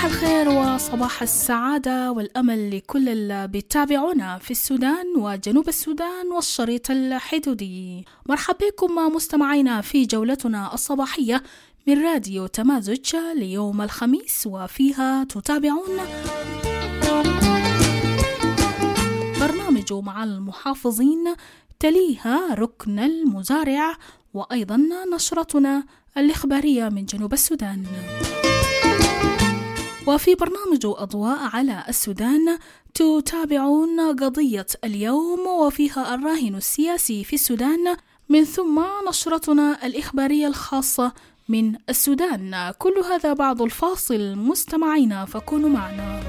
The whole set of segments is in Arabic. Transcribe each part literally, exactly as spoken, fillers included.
الخير وصباح السعادة والأمل لكل اللي بيتابعونا في السودان وجنوب السودان والشريط الحدودي. مرحبا بكم مستمعينا في جولتنا الصباحية من راديو تمازج ليوم الخميس، وفيها تتابعون برنامج مع المحافظين، تليها ركن المزارع، وأيضا نشرتنا الإخبارية من جنوب السودان. وفي برنامج أضواء على السودان تتابعون قضية اليوم وفيها الراهن السياسي في السودان، من ثم نشرتنا الإخبارية الخاصة من السودان. كل هذا بعد الفاصل مستمعينا، فكونوا معنا.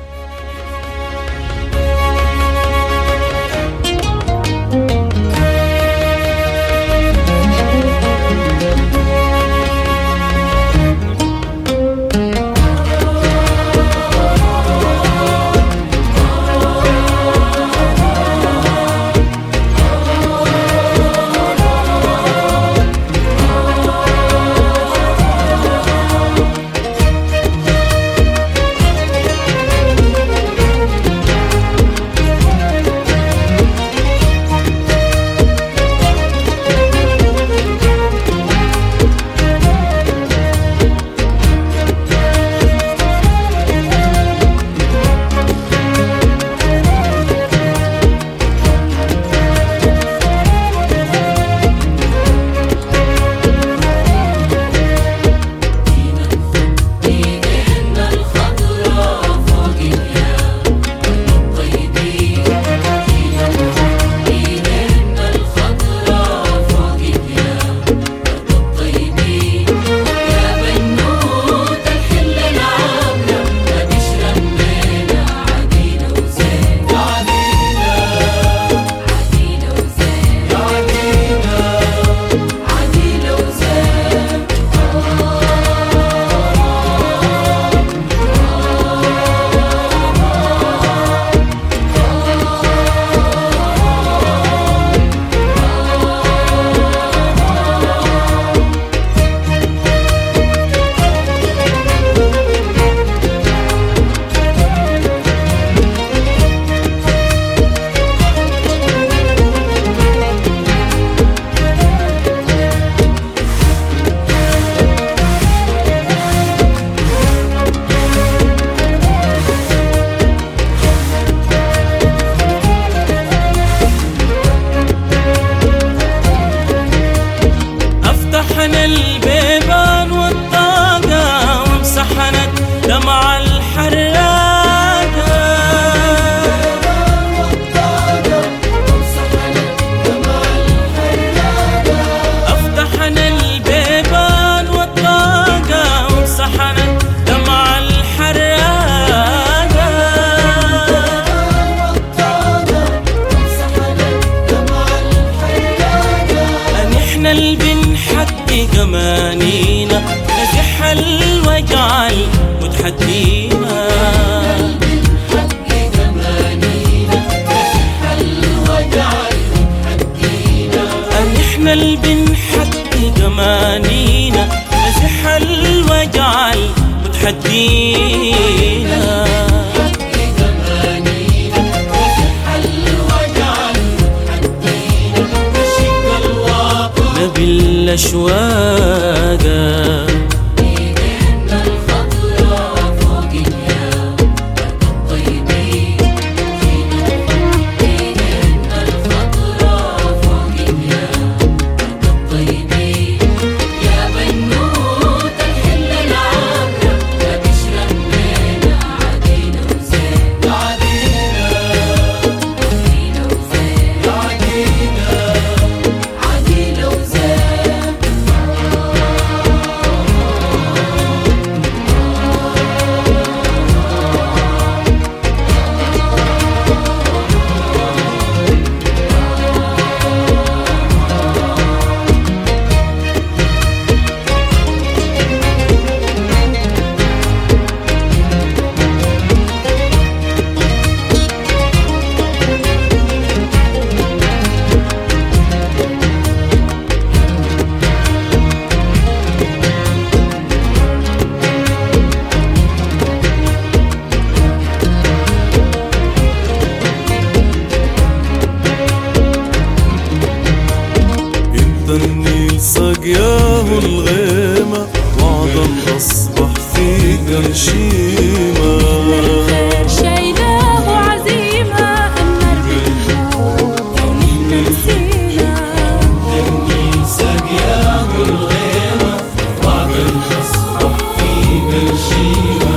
تصبح في هيروشيما. شايلاه عزيمة أن نربط لو نحن نسينا. الكنيسة قيام الغيمة بعد تصبح في هيروشيما.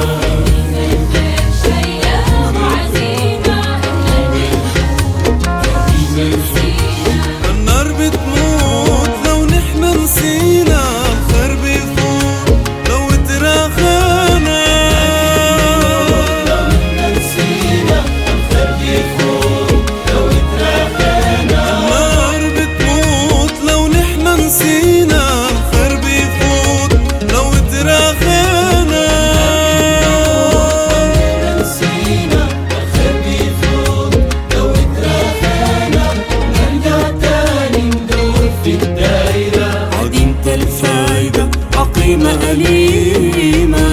شايلاه عزيمة أن النار بتموت لو نحن نسينا. الخير بيفوت لو تراخانا. النار بتموت لو نحن نسينا. الخير بيفوت لو تراخانا. عديمة الفايدة عقيمة أليمة.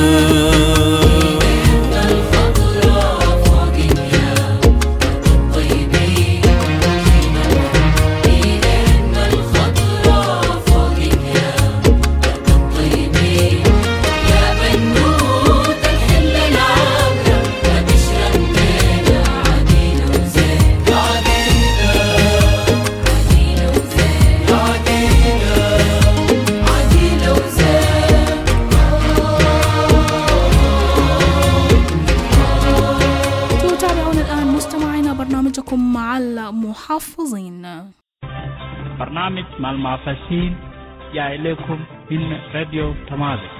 برنامجكم مع المحافظين. برنامج مع المحافظين جاء إليكم من راديو تمازح.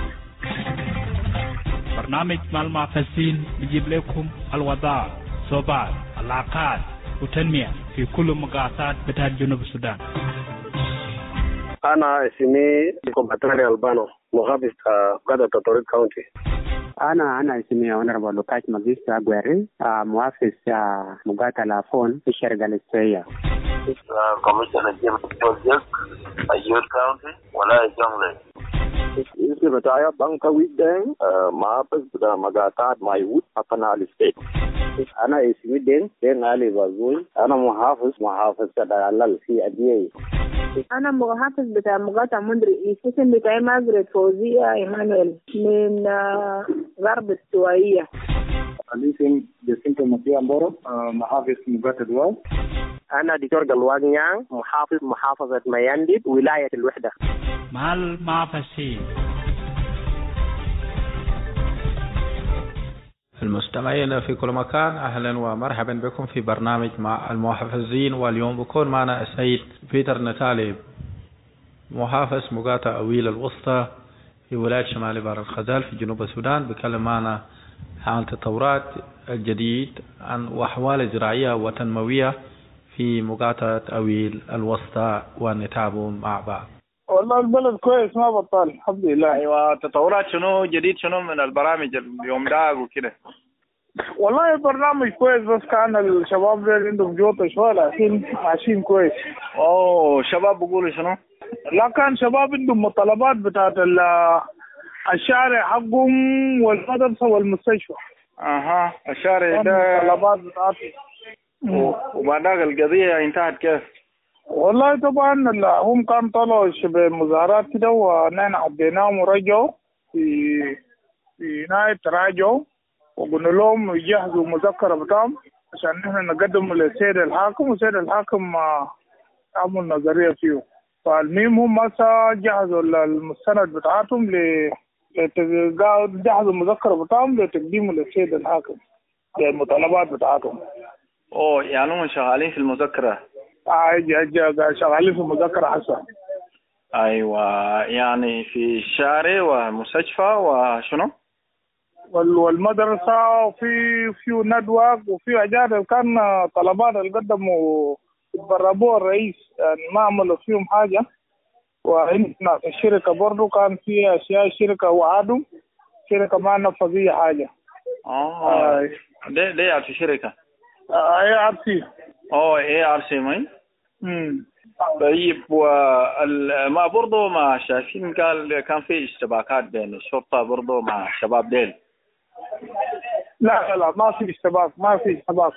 برنامج مع المحافظين بيجيب لكم الوضع، صوبات، العلاقات وتنمية في كل مقاطعات بتاع جنوب السودان. أنا اسمي كومباتري ألبانو، محافظ قادة تطوريد كاونتي. أنا أنا اسمي أونربل لوكاش ماجيستا أغواري، محافظ مقاطعة لافون في الشرق الاستوائية. كوميشنر جيمس جوزيك أيور كاونتي ولا جونغلي. اسمي بتاعي بانكا ويدين، محافظ بتاع مقاطعة مايوت أبنا الستيت. أنا اسمي دين دين علي بازوي. أنا محافظ محافظ كدالال في أديي. أنا محافظ بتاع مقاطعة مندري. اسم بتاعي ماجريت فوزية إيمانويل من غرب السوائية. اسمي جاسينتو مسيا مبورو، محافظ مقاطعة دواو. أنا دكتور قلوان نيان، محافظ محافظة ميانديد ولاية الوحدة. مع المحافظين. المستمعين في كل مكان، أهلا ومرحبا بكم في برنامج مع المحافظين. واليوم بكون معنا السيد بيتر نتالي، محافظ مقاطعة أويل الوسطى في ولاية شمال بحر الغزال في جنوب السودان. بيكلم معنا عن التطورات الجديد عن وأحوال زراعية وتنموية في مقاطعة أويل الوسطى ونتابعه مع بعض. والله البلد كويس ما بطال الحمد لله. ايوه، تطورات شنو جديد شنو من البرامج اليوم ده وكده؟ والله البرنامج كويس، بس كان الشباب دول عندهم جوطة شوية لكن ماشيين كويس. اوه، شباب بيقولوا شنو؟ لا، كان شباب عندهم مطالبات بتاعت الشارع حقهم والمدرسة والمستشفى. اها، الشارع ده مطالبات بتاعتهم. وبعد ذاك القضية انتهت كيف؟ والله طبعا هم كانوا طلعوا شبه مظاهرات كده ونحن عديناهم ورجعوا في في نهاية تراجعوا، وقلنا لهم يجهزوا مذكرة بتاعهم عشان نحن نقدم للسيد الحاكم، والسيد الحاكم عمل نظرية فيه. فالمهم هم هسه جهزوا المستند بتاعتهم ل جهزوا المذكرة بتاعهم لتقديمه للسيد الحاكم للمطالبات بتاعتهم. اوه، يعني هم شغالين في المذكرة. آه شغالين في المذكرة هسه. ايوه، يعني في الشارع ومستشفى وشنو؟ والمدرسة وفي في ندوة وفي حاجات كان طلبات اللي قدموا بربوه الرئيس، يعني ما عملوا فيهم حاجة. وعندنا الشركة برضو كان في أشياء الشركة وعدوا شركة ما نفذوا حاجة. اه, آه. ليه ليه في شركة؟ اي ار سي. اوه، اي ار سي ماي. امم طيب، وما برضو ما شايفين قال كان في اشتباكات بين الشرطة برضو مع الشباب ديل؟ لا لا ما في اشتباك، ما في اشتباك.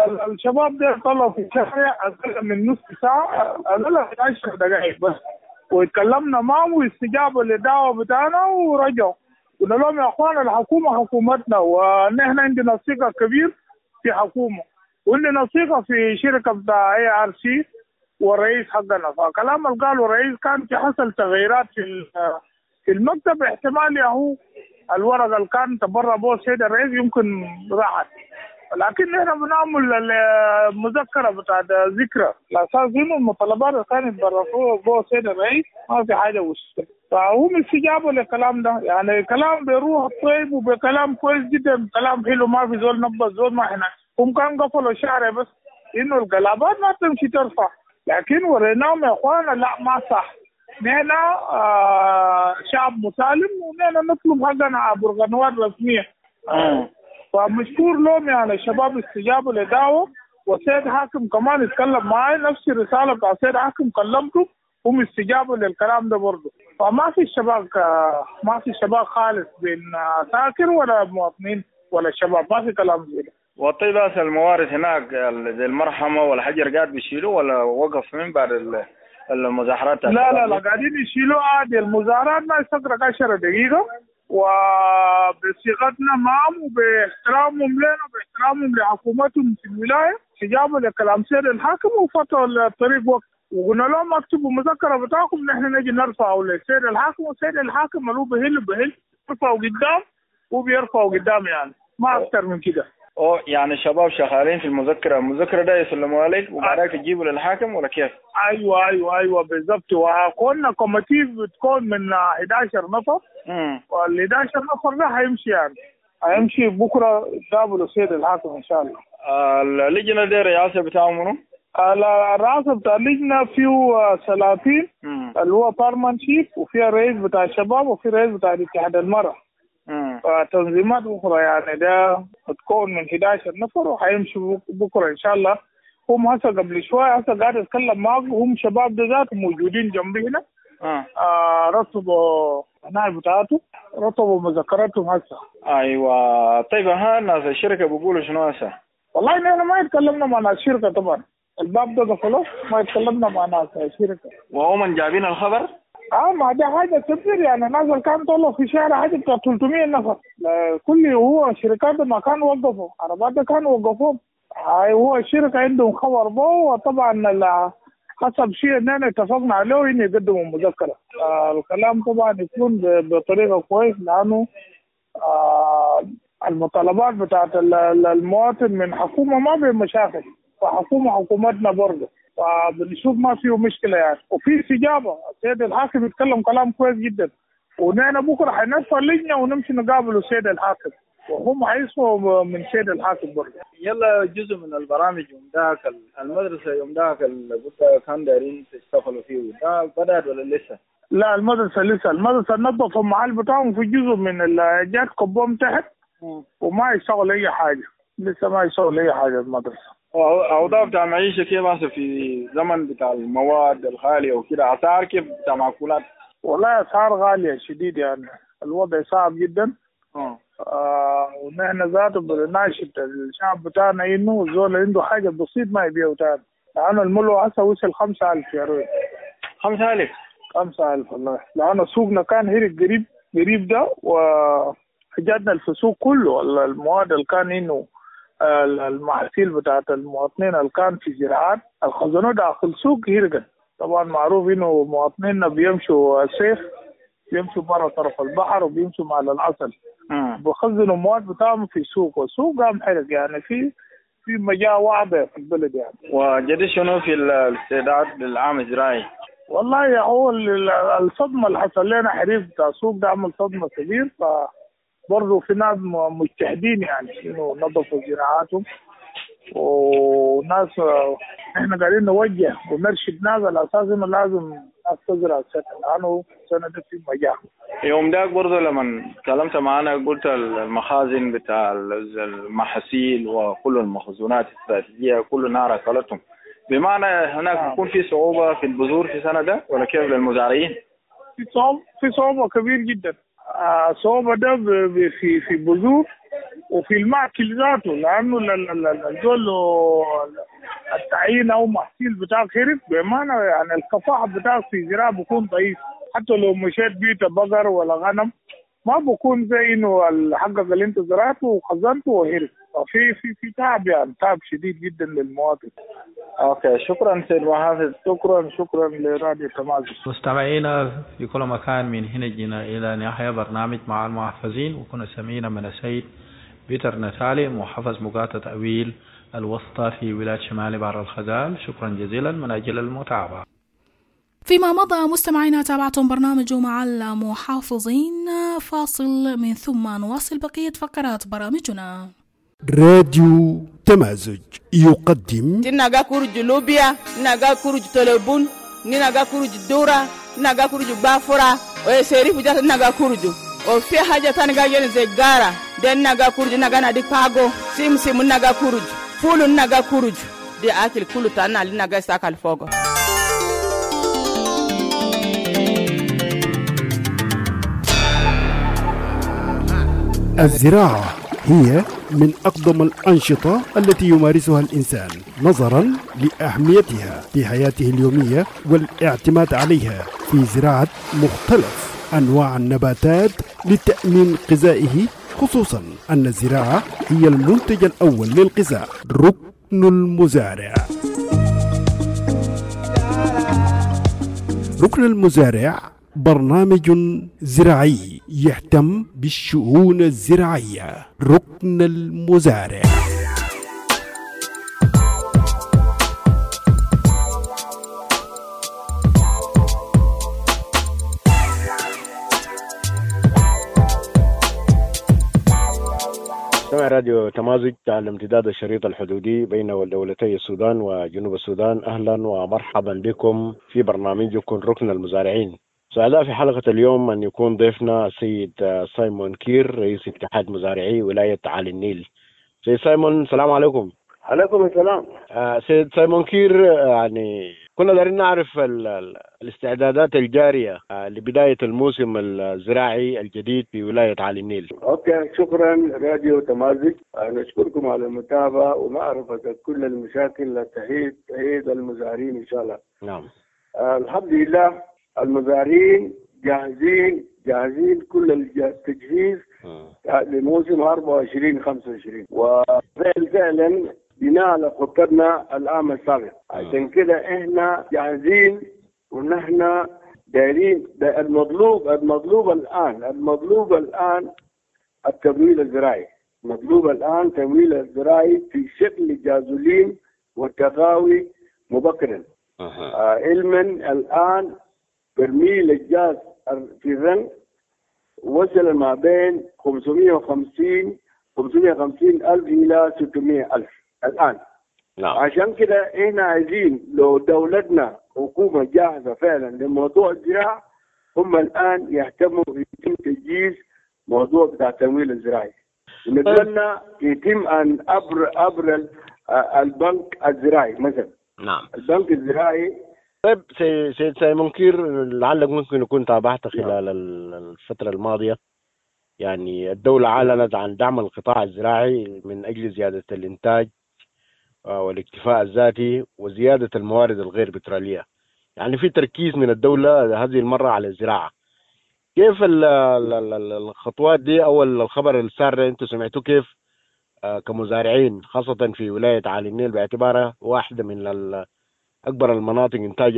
الشباب ديل طلعوا في الشارع أقل من نص ساعة، أقل من عشر دقائق بس واتكلمنا معهم واستجابوا للدعوة بتاعنا ورجعوا. قلنا لهم يا اخوان الحكومة حكومتنا ونحن عندنا ثقة كبير في حكومة وعندنا ثقة في شركة بتاع اي ار سي والرئيس حقنا. فكلام اللي قاله الرئيس كان في حصل تغييرات في في المكتب، احتمال ياهو الورقة اللي كان تبرع به السيد الرئيس يمكن راحت، لكن نحن بنعمل المذكرة بتاعت ذكرى لأساس إنه المطالبات اللي كانت برفوها به السيد الرئيس ما في حاجة وصلت. فهم استجابوا للكلام ده، يعني كلام بروح طيب وبكلام كويس جدا، كلام حلو ما في زول نبض زول ما احنا هم كان قفلوا الشارع بس إنه القلابات ما تمشي ترفع، لكن وريناهم يا إخوانا لا ما صح. نحن آه شعب مسالم ونحن نطلب حقنا عبر قنوات رسمية. آه. فمشكور لهم يعني الشباب استجابوا لدعوة، والسيد حاكم كمان اتكلم معي نفس الرسالة بتاع السيد حاكم كلمته هم استجابوا للكلام ده برضه. فما في شباب ما في شباب خالص بين ساكر ولا مواطنين ولا شباب، ما في كلام زي ده. والطيب بس الموارد هناك زي المرحمة والحجر قاعد بيشيلوا ولا وقف من بعد المظاهرات؟ لا لا لا قاعدين يشيلوا عادي. المظاهرات ما يستغرق عشر دقيقة وبصيغتنا معهم وباحترامهم لنا وباحترامهم لحكومتهم في الولاية استجابوا لكلام سيد الحاكم وفتحوا الطريق وقت، وقلنا لهم اكتبوا مذكرة بتاعكم نحن نجي نرفعه للسيد الحاكم، والسيد الحاكم له بهل بهل يرفعوا قدام وبيرفعوا قدام، يعني ما أكثر من كده. أو يعني الشباب شغالين في المذكرة، المذكرة ده يسلموا عليك وبعدين تجيبوا للحاكم ولا كيف؟ أيوة أيوة أيوة بالضبط. وكنا كوميتيف بتكون من إحدى عشر نفر، وال إحدى عشر نفر ده هيمشي يعني هيمشي بكرة يقابلوا السيد الحاكم إن شاء الله. اللجنة دي الرئاسة بتاعهم منو؟ الرئاسة بتاع اللجنة فيه ثلاثين اللي هو بارمان شيف، وفيها رئيس بتاع الشباب وفي رئيس بتاع اتحاد المرأة. تنظيمات أخرى يعني ده تكون من إحدى عشر نفر وحيمشوا بكرة إن شاء الله. هم هسه قبل شوية هسه قاعد أتكلم معهم، هم شباب ذات موجودين جنبي هنا. آه. آه رتبوا النائب بتاعته رتبوا مذكراتهم هسه. أيوة طيب ها الناس الشركة بيقولوا شنو هسه؟ والله نحن ما يتكلمنا مع ناس الشركة طبعا، الباب ده قفله ما يتكلمنا مع ناس الشركة. وهم جايبين الخبر؟ اه ما ده حاجه كبير يعني. الناس اللي كانوا طلعوا في شارع حاجه بتاع ثلاثمية نفر، كل هو شركات ما كانوا وقفوا عربات كانوا وقفوهم. هاي هو الشركه عندهم خبر به، وطبعا حسب شيء اننا اتفقنا عليه انه يقدموا مذكره. آه الكلام طبعا يكون بطريقه كويس، لانه آه المطالبات بتاعت المواطن من حكومه ما بين مشاكل، وحكومه حكومتنا برضه، فبنشوف ما فيه مشكله يعني. وفي استجابه، السيد الحاكم يتكلم كلام كويس جدا، ونحن بكره حنرفع اللجنه ونمشي نقابل السيد الحاكم، وهم حيسمعوا من السيد الحاكم برضه. يلا جزء من البرامج يوم ذاك المدرسه يوم ذاك اللي قلت كان دايرين تشتغلوا فيه، ده بدأت ولا لسه؟ لا المدرسه لسه، المدرسه نظفوا المحل بتاعهم في جزء من الجات كبهم تحت وما يشتغل اي حاجه، لسه ما يشتغل اي حاجه المدرسه. أوضاع بتاع المعيشة كيف هسه في زمن بتاع المواد الغالية وكده؟ أسعار كيف بتاع معقولات؟ والله أسعار غالية شديد يعني، الوضع صعب جدا. اه آه ونحن ذاته بناشد الشعب بتاعنا إنه الزول عنده حاجة بسيط ما يبيعه تاني، لأنه الملو هسه وصل خمسة ألف يا رجل. خمسة ألف؟ خمسة ألف والله، لأنه سوقنا كان هيك قريب قريب ده، وحجاتنا في السوق كله المواد اللي كان إنه المحاصيل بتاعت المواطنين اللي كان في زراعات الخزنوا داخل سوق هيرجن. طبعا معروف انه مواطنينا بيمشوا الصيف بيمشوا برا طرف البحر وبيمشوا مع العسل، بخزنوا المواد بتاعهم في سوق، والسوق قام حرق يعني في في مجال واضح في البلد يعني. وجديد شنو في الاستعداد للعام الزراعي؟ والله يا هو الصدمه اللي حصل لنا حريق بتاع السوق ده عمل صدمه كبير، ف برضه في ناس مجتهدين يعني انه نظفوا زراعاتهم، وناس احنا قاعدين نوجه ونرشد ناس على اساس انه لازم ناس تزرع السنه، لانه السنه دي في مجاعه. يوم ده برضه لما تكلمت معنا قلت المخازن بتاع المحاصيل وكل المخزونات الاستراتيجيه كل نار اكلتهم، بمعنى هناك يكون في صعوبه في البذور في السنه ده ولا كيف للمزارعين؟ في صعوبه في صعوبه كبير جدا. آه صعوبة ده في في بذور وفي الماكل ذاته، لأنه الزول التعيين او محصيل بتاعك خرب بمعنى يعني الكفاءه بتاعك في الزراعه بيكون ضعيف. حتى لو مشيت بيت بقر ولا غنم ما بكون زي انه الحقق اللي انت زرعته وخزنته وهرب. ففي في في تعب يعني تعب شديد جدا للمواطن. اوكي شكرا سيد محافظ. شكرا شكرا لراديو تمازج. مستمعينا في كل مكان من هنا جينا الى نهايه برنامج مع المحافظين، وكنا سمينا من السيد بيتر نتالي محافظ مقاطعة أويل الوسطى في ولاية شمال بحر الغزال. شكرا جزيلا من أجل المتابعة. فيما مضى مستمعينا تابعتم برنامج مع المحافظين. فاصل من ثم نواصل بقية فقرات برامجنا. راديو تمازج يقدم تناغا كورج لوبيا، ناغا كورج تلبون، ناغا كورج دورا، ناغا كورج بافورا، ويسيري بجات ناغا كورج. وفي حاجة تانغا ين زيغارا، دين ناغا كورج ناغا نادي باغو، سيم سيم ناغا كورج، فولو ناغا كورج. دي أكل كله تانا لناغا ساكال فوغو. الزراعة هي من أقدم الأنشطة التي يمارسها الإنسان نظرا لأهميتها في حياته اليومية والاعتماد عليها في زراعة مختلف أنواع النباتات لتأمين غذائه، خصوصا أن الزراعة هي المنتج الأول للغذاء. ركن المزارع. ركن المزارع برنامج زراعي يهتم بالشؤون الزراعية. ركن المزارع. سمع راديو تمازج على امتداد الشريط الحدودي بين دولتي السودان وجنوب السودان. أهلا ومرحبا بكم في برنامجكم ركن المزارعين. سعداء في حلقة اليوم أن يكون ضيفنا السيد سايمون كير، رئيس اتحاد مزارعي ولاية عالي النيل. سيد سايمون السلام عليكم. عليكم السلام. آه سيد سايمون كير، يعني كنا دارين نعرف ال ال الاستعدادات الجارية آه لبداية الموسم الزراعي الجديد في ولاية عالي النيل. اوكي شكرا راديو تمازج، نشكركم على المتابعة ومعرفة كل المشاكل التهيد تهيد المزارعين ان شاء الله. نعم. آه الحمد لله المزارعين جاهزين جاهزين كل التجهيز لموسم أربعة وعشرين خمسة وعشرين، وفعلا فعلا بناء على خطتنا العام السابق. عشان كده احنا جاهزين ونحن دايرين المطلوب المطلوب الان المطلوب الان التمويل الزراعي. مطلوب الان تمويل الزراعي في شكل جازولين والتقاوي مبكرا. آه علما الان برميل الجاز في الرن وصل ما بين خمسمائة وخمسين ألف إلى ستمائة ألف الآن. نعم. عشان كده إحنا عايزين لو دولتنا حكومة جاهزة فعلا لموضوع الزراعة، هم الآن يهتموا يتم تجهيز موضوع بتاع التمويل الزراعي. ونتمنى يتم أن عبر عبر البنك الزراعي مثلا. نعم. البنك الزراعي. طيب سيد سايمون كير، لعلك ممكن يكون تابعت خلال الفترة الماضية، يعني الدولة أعلنت عن دعم القطاع الزراعي من أجل زيادة الإنتاج والاكتفاء الذاتي وزيادة الموارد الغير بترولية. يعني في تركيز من الدولة هذه المرة على الزراعة. كيف الخطوات دي أو الخبر السار أنتم سمعتوه كيف كمزارعين خاصة في ولاية عالي النيل باعتبارها واحدة من أكبر المناطق إنتاجا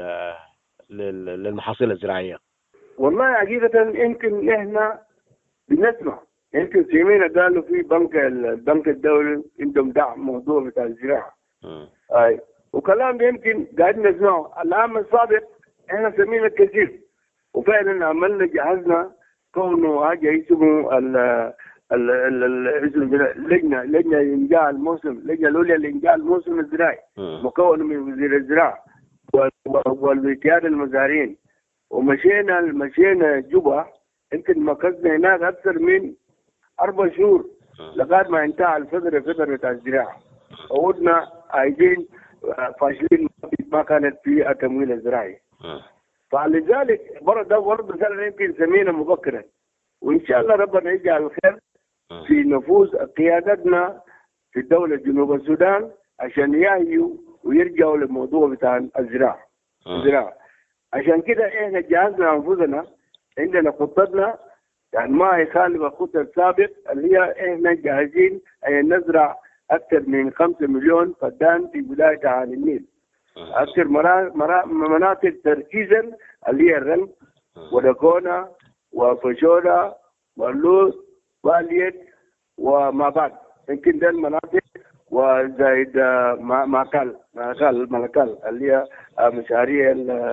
للمحاصيل الزراعية؟ والله حقيقة يمكن إحنا بنسمع، يمكن سمعنا قالوا في بنك البنك الدولي عندهم دعم موضوع بتاع الزراعة. أي وكلام يمكن قاعدين نسمعه. العام السابق إحنا سمعنا كثير وفعلا عملنا جهزنا كونه حاجة اسمه ال ال ال لجنة لجنة إنجاء الموسم، لجنة الأولى لإنجاء الموسم الزراعي مكونة من وزير الزراعة والقيادة المزارعين. ومشينا مشينا جوبا، يمكن مكثنا هناك أكثر من أربع شهور لغاية ما انتهى الفترة فترة بتاع الزراعة. عودنا عايزين فاشلين ما كانت في التمويل الزراعي. فلذلك برضه برضه مثلا يمكن سمينا مبكرا، وإن شاء الله ربنا يجعل الخير في نفوذ قيادتنا في الدولة جنوب السودان عشان يهيوا ويرجعوا للموضوع بتاع الزراعة. الزراعة عشان كده احنا جهزنا انفسنا، عندنا خطتنا يعني ما يخالف الخطة السابق اللي هي احنا جاهزين ان نزرع اكثر من خمسة مليون فدان في ولاية عين النيل. اكثر مناطق تركيزا اللي هي الرنج ودكونا وفشولا واللوز واليد وما بعد، يمكن ده المناطق وزايد ماكال ماكال ملكال اللي هي مشاريع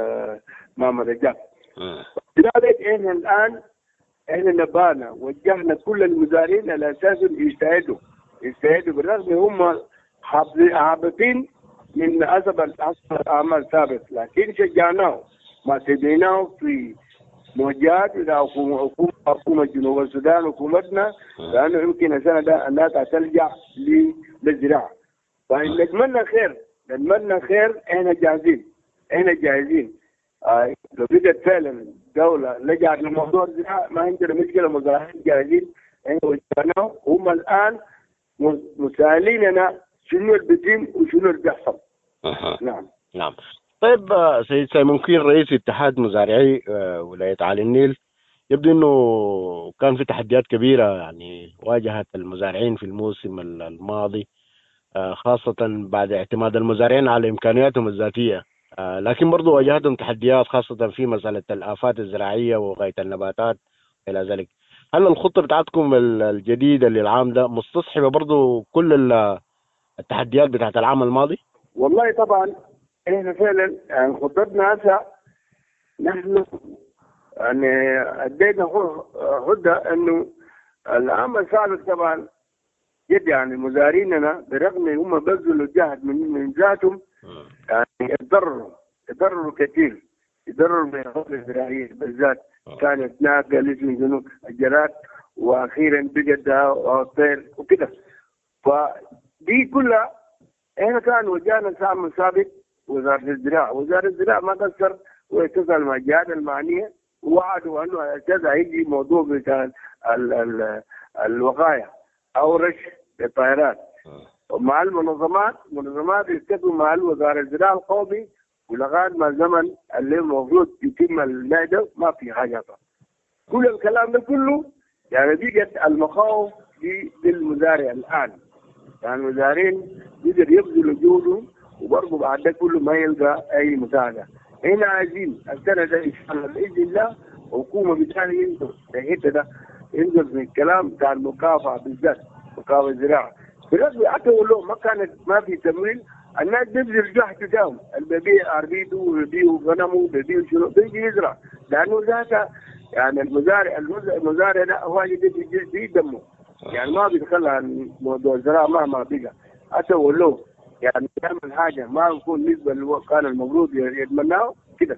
ماما رجال. لذلك احنا الان احنا نبانا وجهنا كل المزارعين على اساس يجتهدوا يجتهدوا بالرغم هم حابطين من اسباب الاعمال السابق، لكن شجعناه ما تبيناه في موجهات الى حكومه حكومه جنوب السودان حكومتنا، لانه يمكن السنه ده الناس تلجا للزراعه. فنتمنى خير نتمنى خير احنا جاهزين احنا جاهزين. آه لو بدات فعلا الدوله لجأت لموضوع الزراعه ما عندنا مشكله، مزارعين جاهزين احنا وجهناه، هم الان مسائليننا شنو اللي بيتم وشنو اللي بيحصل. أه. نعم نعم. طيب سيد سيمونكير رئيس اتحاد مزارعي ولاية عين النيل، يبدو انه كان في تحديات كبيرة يعني واجهت المزارعين في الموسم الماضي، خاصة بعد اعتماد المزارعين على امكانياتهم الذاتية، لكن برضو واجهتهم تحديات خاصة في مسألة الآفات الزراعية وغاية النباتات إلى ذلك. هل الخطة بتاعتكم الجديدة للعام ده مستصحبة برضو كل التحديات بتاعت العام الماضي؟ والله طبعا احنا فعلا يعني خطتنا هسه نحن يعني ادينا هدى انه العام السابق طبعا جد يعني مزارعيننا برغم هم بذلوا جهد من من ذاتهم يعني يتضرروا يتضرروا كثير، يتضرروا من الخطه الزراعيه بالذات، كانت ناقه اسم جنوب الجراد واخيرا بقت والطير وكده. فدي كلها احنا كان وجهنا العام السابق وزاره الزراعه، وزاره الزراعه ما قصر واتصل مع الجهات المعنيه ووعدوا انه كذا هيجي موضوع بتاع الوقايه او رش الطائرات مع المنظمات منظمات يتفقوا مع وزاره الزراعه القومي، ولغايه ما الزمن اللي المفروض يتم المائده ما في حاجه. كل الكلام ده كله يعني بيجت المخاوف للمزارع الان، يعني المزارعين يقدر يبذلوا جهدهم وبرضه بعد ده كله ما يلقى اي مساعده. هنا عايزين السنه ده ان شاء الله باذن الله حكومه بالتالي ينزل في الحته ده، ينزل في الكلام بتاع المكافاه بالذات مكافاه الزراعه. بالرغم حتى ولو ما كانت ما في تمويل الناس بيبذل جهد بتاعهم، اللي بيبيع اربيده وبيبيع غنمه وبيبيع شنو بيجي يزرع، لانه ذاته يعني المزارع المزارع ده هو اللي بيدمه يعني ما بيتخلى عن موضوع الزراعه مهما بقى حتى ولو يعني يعمل حاجه ما يكون نسبه اللي كان المفروض يتمناه كده.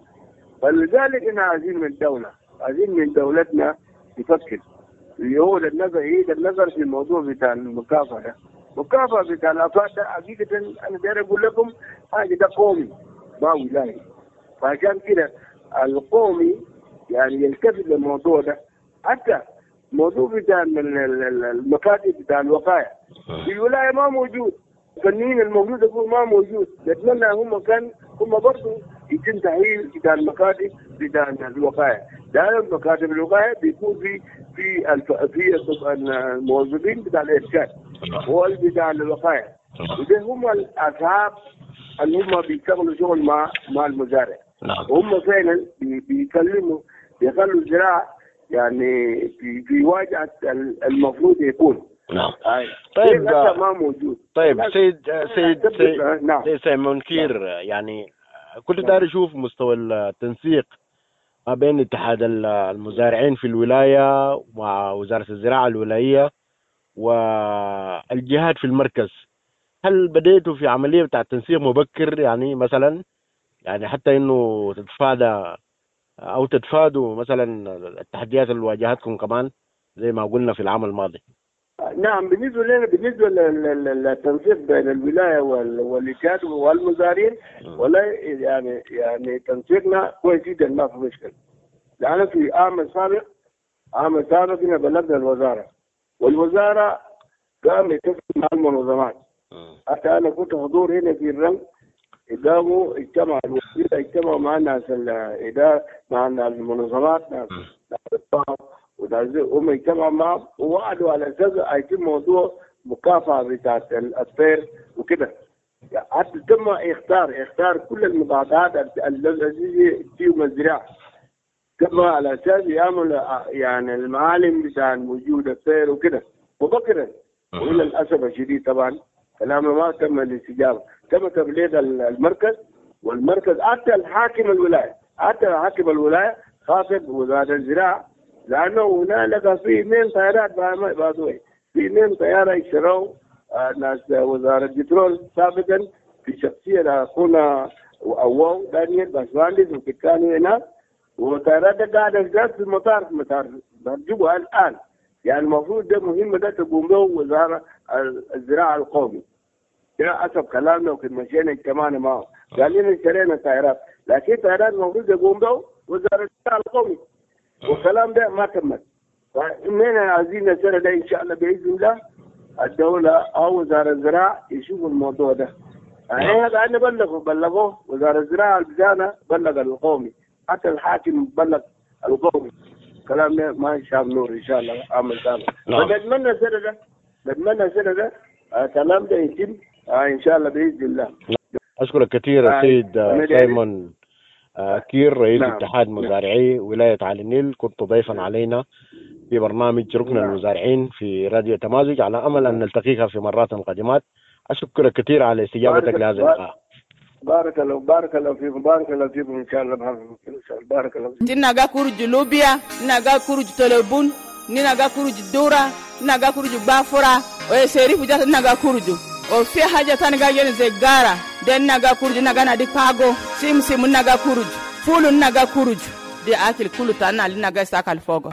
فلذلك احنا عايزين من الدوله عايزين من دولتنا تفكر يهود النظر يعيد النظر في الموضوع بتاع المكافاه ده. المكافاه بتاع الافات ده حقيقه انا داير اقول لكم حاجه ده قومي ما ولايي، فعشان كده القومي يعني يلتفت للموضوع ده. حتى الموضوع بتاع المكاتب بتاع الوقايه في الولايه ما موجود، الفنيين الموجود يقول ما موجود. نتمنى هم كان هم برضه يتم تحويل بتاع المكاتب بتاع الوقايه، لأن مكاتب الوقايه بيكون في في الف... في الموظفين بتاع الارشاد هو بتاع الوقايه، وده هم الاصحاب اللي هم بيشتغلوا شغل مع مع المزارع. هم فعلا بيكلموا بيخلوا الزراعه يعني في في واجهه المفروض يكون. نعم. طيب ما موجود. طيب سيد سيد سيد, نعم. سيد سيمونكير يعني كنت داير اشوف مستوى التنسيق ما بين اتحاد المزارعين في الولايه مع وزاره الزراعه الولايه والجهات في المركز. هل بديتوا في عمليه بتاع تنسيق مبكر يعني مثلا يعني حتى انه تتفادى او تتفادوا مثلا التحديات اللي واجهتكم كمان زي ما قلنا في العام الماضي؟ نعم بالنسبه لنا بالنسبه للتنسيق بين الولايه والاتحاد والمزارعين ولا يعني يعني تنسيقنا كويس جدا ما في مشكله. لأن في عام السابق عام السابق هنا بلغنا الوزاره والوزاره قام يتفق مع المنظمات حتى أنا كنت حضور هنا في الرنج، قاموا اجتمعوا الوزير اجتمعوا مع الناس الإدارة مع المنظمات ناس هم اجتمعوا معهم ووعدوا على أساس هيتم موضوع مكافأة بتاعت الطير وكده. حتى تم اختار اختار كل المقاطعات التي فيهم الزراعة تم على أساس يعمل يعني المعالم بتاع وجود الطير وكده مبكرا. وإلى الأسف الشديد طبعا كلامه ما تم الاستجابة، تم تبليغ المركز والمركز حتى الحاكم الولاية حتى حاكم الولاية خاطب وزارة الزراعة لأنه هنالك في اثنين طيارات بعضوي في اثنين طيارة اشتروا ناس وزارة البترول سابقا في شخصية لأخونا أوو دانيال باشواندس وكانوا هناك، وطيارات قاعدة في المطار في المطار برجوها الآن. يعني المفروض ده مهمة ده تقوم به وزارة الزراعة القومي. ده أسف كلامنا وكنا مشينا اجتماعنا معه قال لنا اشترينا طيارات، لكن طيارات المفروض يقوم به وزارة الزراعة القومي والكلام ده ما تمت. فإننا عايزين السنة ده إن شاء الله بإذن الله الدولة أو وزارة الزراعة يشوفوا الموضوع ده. احنا قاعدين نبلغوا بلغوه وزارة الزراعة البزانة بلغ القومي، حتى الحاكم بلغ القومي. كلامنا ما شاف نور ان شاء الله عمل كامل. نتمنى السنه ده نتمنى السنه ده كلام ده يتم آه ان شاء الله باذن الله. اشكرك كثير السيد آه سايمون آه كير رئيس نعم. اتحاد مزارعي ولايه علي النيل، كنت ضيفا علينا في برنامج ركن نعم. المزارعين في راديو تمازج، على امل ان نلتقيك في مرات قادمات. اشكرك كثير على استجابتك لهذا اللقاء. بارك الله بارك الله فيكم بارك الله فيكم ان شاء الله بارك الله فيكم. Naga kuruju lubia, naga kuruju telebun, ni naga kuruju dura, naga kuruju bafura, o serifu jata naga kuruju. O fi haja tan ga yen zegara, den naga kuruju naga na di pago, sim sim naga kuruju, fulu naga kuruju. Di akil kulu tan ali naga sakal fogo.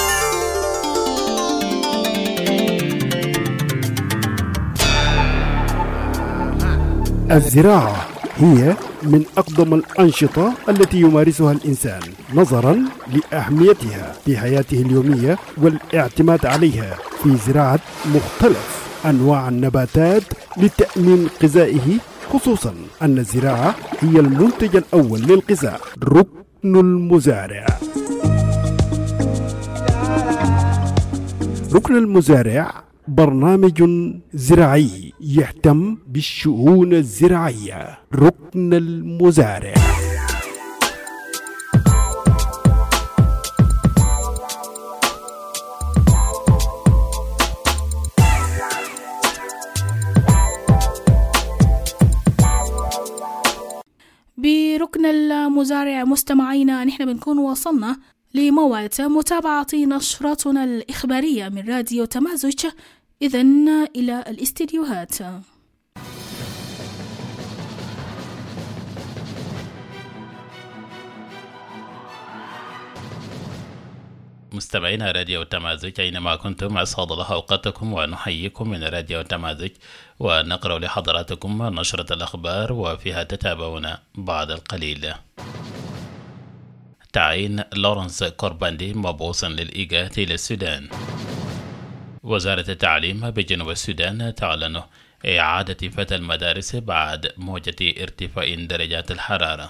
الزراعة هي من أقدم الأنشطة التي يمارسها الإنسان نظرا لأهميتها في حياته اليومية والاعتماد عليها في زراعة مختلف أنواع النباتات لتأمين غذائه، خصوصا أن الزراعة هي المنتج الأول للغذاء. ركن المزارع. ركن المزارع برنامج زراعي يهتم بالشؤون الزراعية. ركن المزارع. بركن المزارع مستمعينا نحن بنكون وصلنا لموعد متابعة نشرتنا الإخبارية من راديو تمازج. إذن إلى الاستديوهات. مستمعينا راديو تمازج أينما كنتم، أسعد الله أوقاتكم ونحييكم من راديو تمازج، ونقرأ لحضراتكم نشرة الأخبار وفيها تتابعون بعد القليل. تعيين لورنس كورباندي مبعوثا للإيجاد إلى السودان. وزارة التعليم بجنوب السودان تعلن إعادة فتح المدارس بعد موجة ارتفاع درجات الحرارة.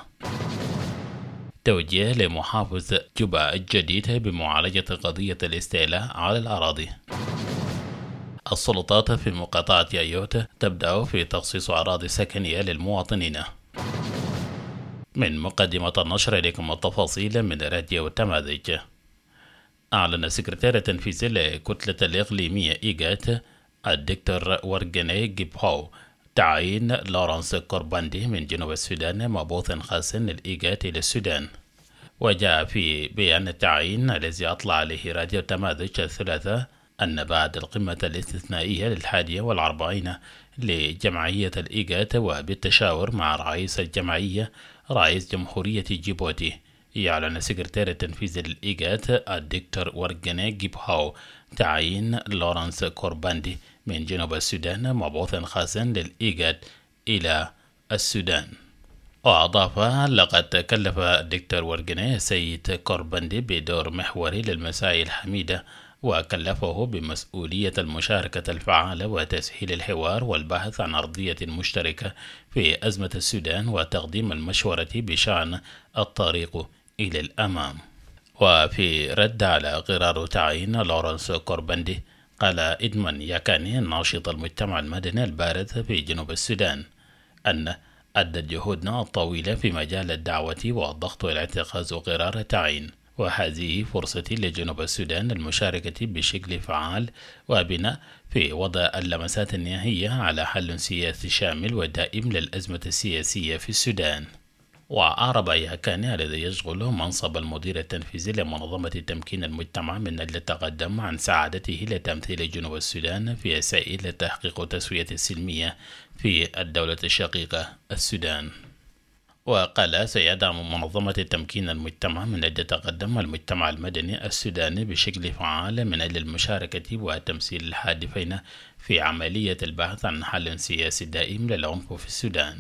توجيه لمحافظ جوبا الجديد بمعالجة قضية الاستيلاء على الأراضي. السلطات في مقاطعة يايوت تبدأ في تخصيص أراضي سكنية للمواطنين. من مقدمة النشر إليكم التفاصيل من راديو تمازج. أعلن سكرتير التنفيذي لكتلة الإقليمية إيجات الدكتور ورغني جيبهو تعيين لورنس كورباندي من جنوب السودان مبعوثا خاصا للإيجات إلى السودان. وجاء في بيان التعيين الذي أطلع عليه راديو تمازج الثلاثاء أن بعد القمة الاستثنائية للحادية والأربعين لجمعية الإيجات وبالتشاور مع رئيس الجمعية رئيس جمهورية جيبوتي، يعلن سكرتير التنفيذي للإيجات الدكتور ورغني جيبهو تعيين لورنس كورباندي من جنوب السودان مبعوثا خاصا للإيجات إلى السودان. وأضاف لقد تكلف الدكتور ورغني السيد كورباندي بدور محوري للمساعي الحميدة وكلفه بمسؤولية المشاركة الفعالة وتسهيل الحوار والبحث عن أرضية مشتركة في أزمة السودان وتقديم المشورة بشأن الطريق إلى الأمام. وفي رد على قرار تعيين لورنس كوربندي، قال إدمن ياكاني ناشط المجتمع المدني البارز في جنوب السودان أن أدت جهودنا الطويلة في مجال الدعوة والضغط إلى اتخاذ قرار تعيين، وهذه فرصتي لجنوب السودان للمشاركة بشكل فعال وبناء في وضع اللمسات النهائية على حل سياسي شامل ودائم للأزمة السياسية في السودان. وأعرب ياكاني الذي يشغل منصب المدير التنفيذي لمنظمة تمكين المجتمع من أجل التقدم عن سعادته لتمثيل جنوب السودان في سبيل تحقيق التسوية السلمية في الدولة الشقيقة السودان. وقال سيدعم منظمة تمكين المجتمع من أجل تقدم المجتمع المدني السوداني بشكل فعال من أجل المشاركة وتمثيل الهادفين في عملية البحث عن حل سياسي دائم للعنف في السودان.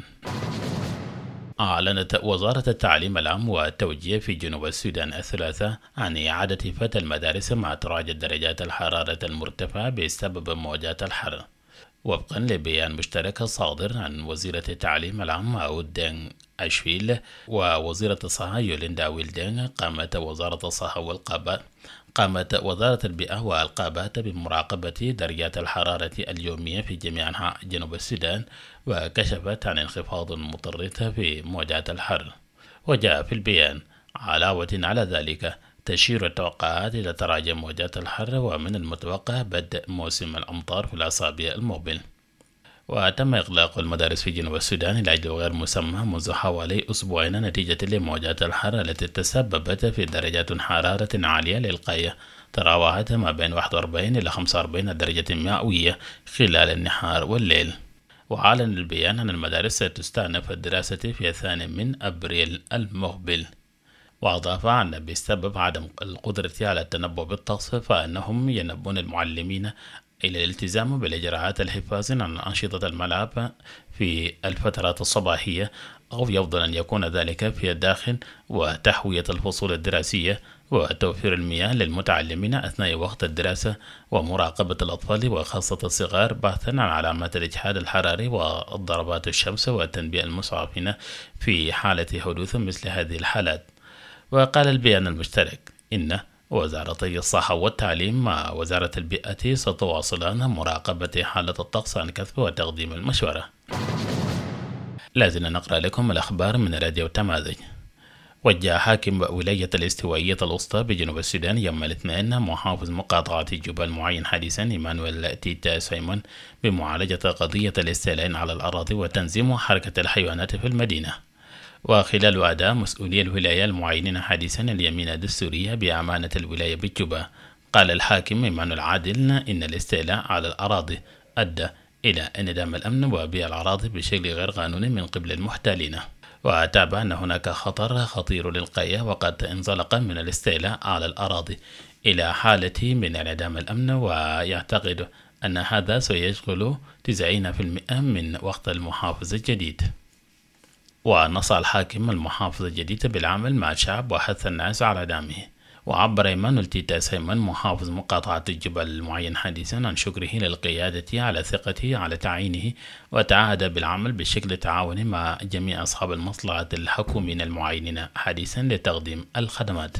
أعلنت وزارة التعليم العام والتوجيه في جنوب السودان الثلاثاء عن إعادة فتح المدارس مع تراجع درجات الحرارة المرتفعة بسبب موجات الحر. وفقا لبيان مشترك صادر عن وزيرة التعليم العام أودين أشفيل ووزيرة الصحة يوليندا ويلدين، قامت وزارة الصحة والقابات قامت وزارة البيئة والقابات بمراقبة درجات الحرارة اليومية في جميع أنحاء جنوب السودان، وكشفت عن انخفاض متطرف في موجات الحر. وجاء في البيان علاوة على ذلك تشير التوقعات إلى تراجع موجات الحر، ومن المتوقع بدء موسم الأمطار في الأسابيع المقبل. وتم إغلاق المدارس في جنوب السودان لأجل غير مسمى منذ حوالي أسبوعين نتيجة لموجات الحر التي تسببت في درجات حرارة عالية للغاية تراوحت ما بين واحد وأربعين إلى خمسة وأربعين درجة مئوية خلال النهار والليل. وأعلن البيان أن المدارس ستستأنف الدراسة في الثاني من أبريل المقبل. وأضاف أن بسبب عدم القدرة على التنبؤ بالطقس فإنهم ينبون المعلمين إلى الالتزام بالإجراءات الحفاظ عن أنشطة الملعب في الفترات الصباحية، أو يفضل أن يكون ذلك في الداخل، وتحوية الفصول الدراسية وتوفير المياه للمتعلمين أثناء وقت الدراسة، ومراقبة الأطفال وخاصة الصغار بحثا عن علامات الإجهاد الحراري وضربات الشمس والتنبيه المسعفين في حالة حدوث مثل هذه الحالات. وقال البيان المشترك إن وزارتي الصحة والتعليم مع وزارة البيئة ستواصلان مراقبة حالة الطقس عن كثب وتقديم المشورة. لازلنا نقرأ لكم الأخبار من راديو تماذج. وجه حاكم ولاية الاستوائية الوسطى بجنوب السودان يوم الاثنين محافظ مقاطعة جبال معين حديثا إيمانويل تيتا سايمون بمعالجة قضية الاستيلاء على الأراضي وتنظيم حركة الحيوانات في المدينة. وخلال أداء مسؤولي الولاية المعينين حديثا اليمين الدستورية بأمانة الولاية بالجوبا، قال الحاكم إيمانويل عادل إن الاستيلاء على الأراضي أدى إلى انعدام الأمن وبيع الأراضي بشكل غير قانوني من قبل المحتالين. وتابع أن هناك خطر خطير للغاية وقد انزلق من الاستيلاء على الأراضي إلى حالة من انعدام الأمن، ويعتقد أن هذا سيشغل تسعين بالمئة من وقت المحافظ الجديد. ونص الحاكم المحافظ الجديد بالعمل مع الشعب وحث الناس على دعمه. وعبر إيمانويل تيتا سايمون محافظ مقاطعة الجبل المعين حديثا عن شكره للقيادة على ثقته على تعيينه، وتعهد بالعمل بشكل تعاوني مع جميع أصحاب المصلحة الحكوميين المعينين حديثا لتقديم الخدمات.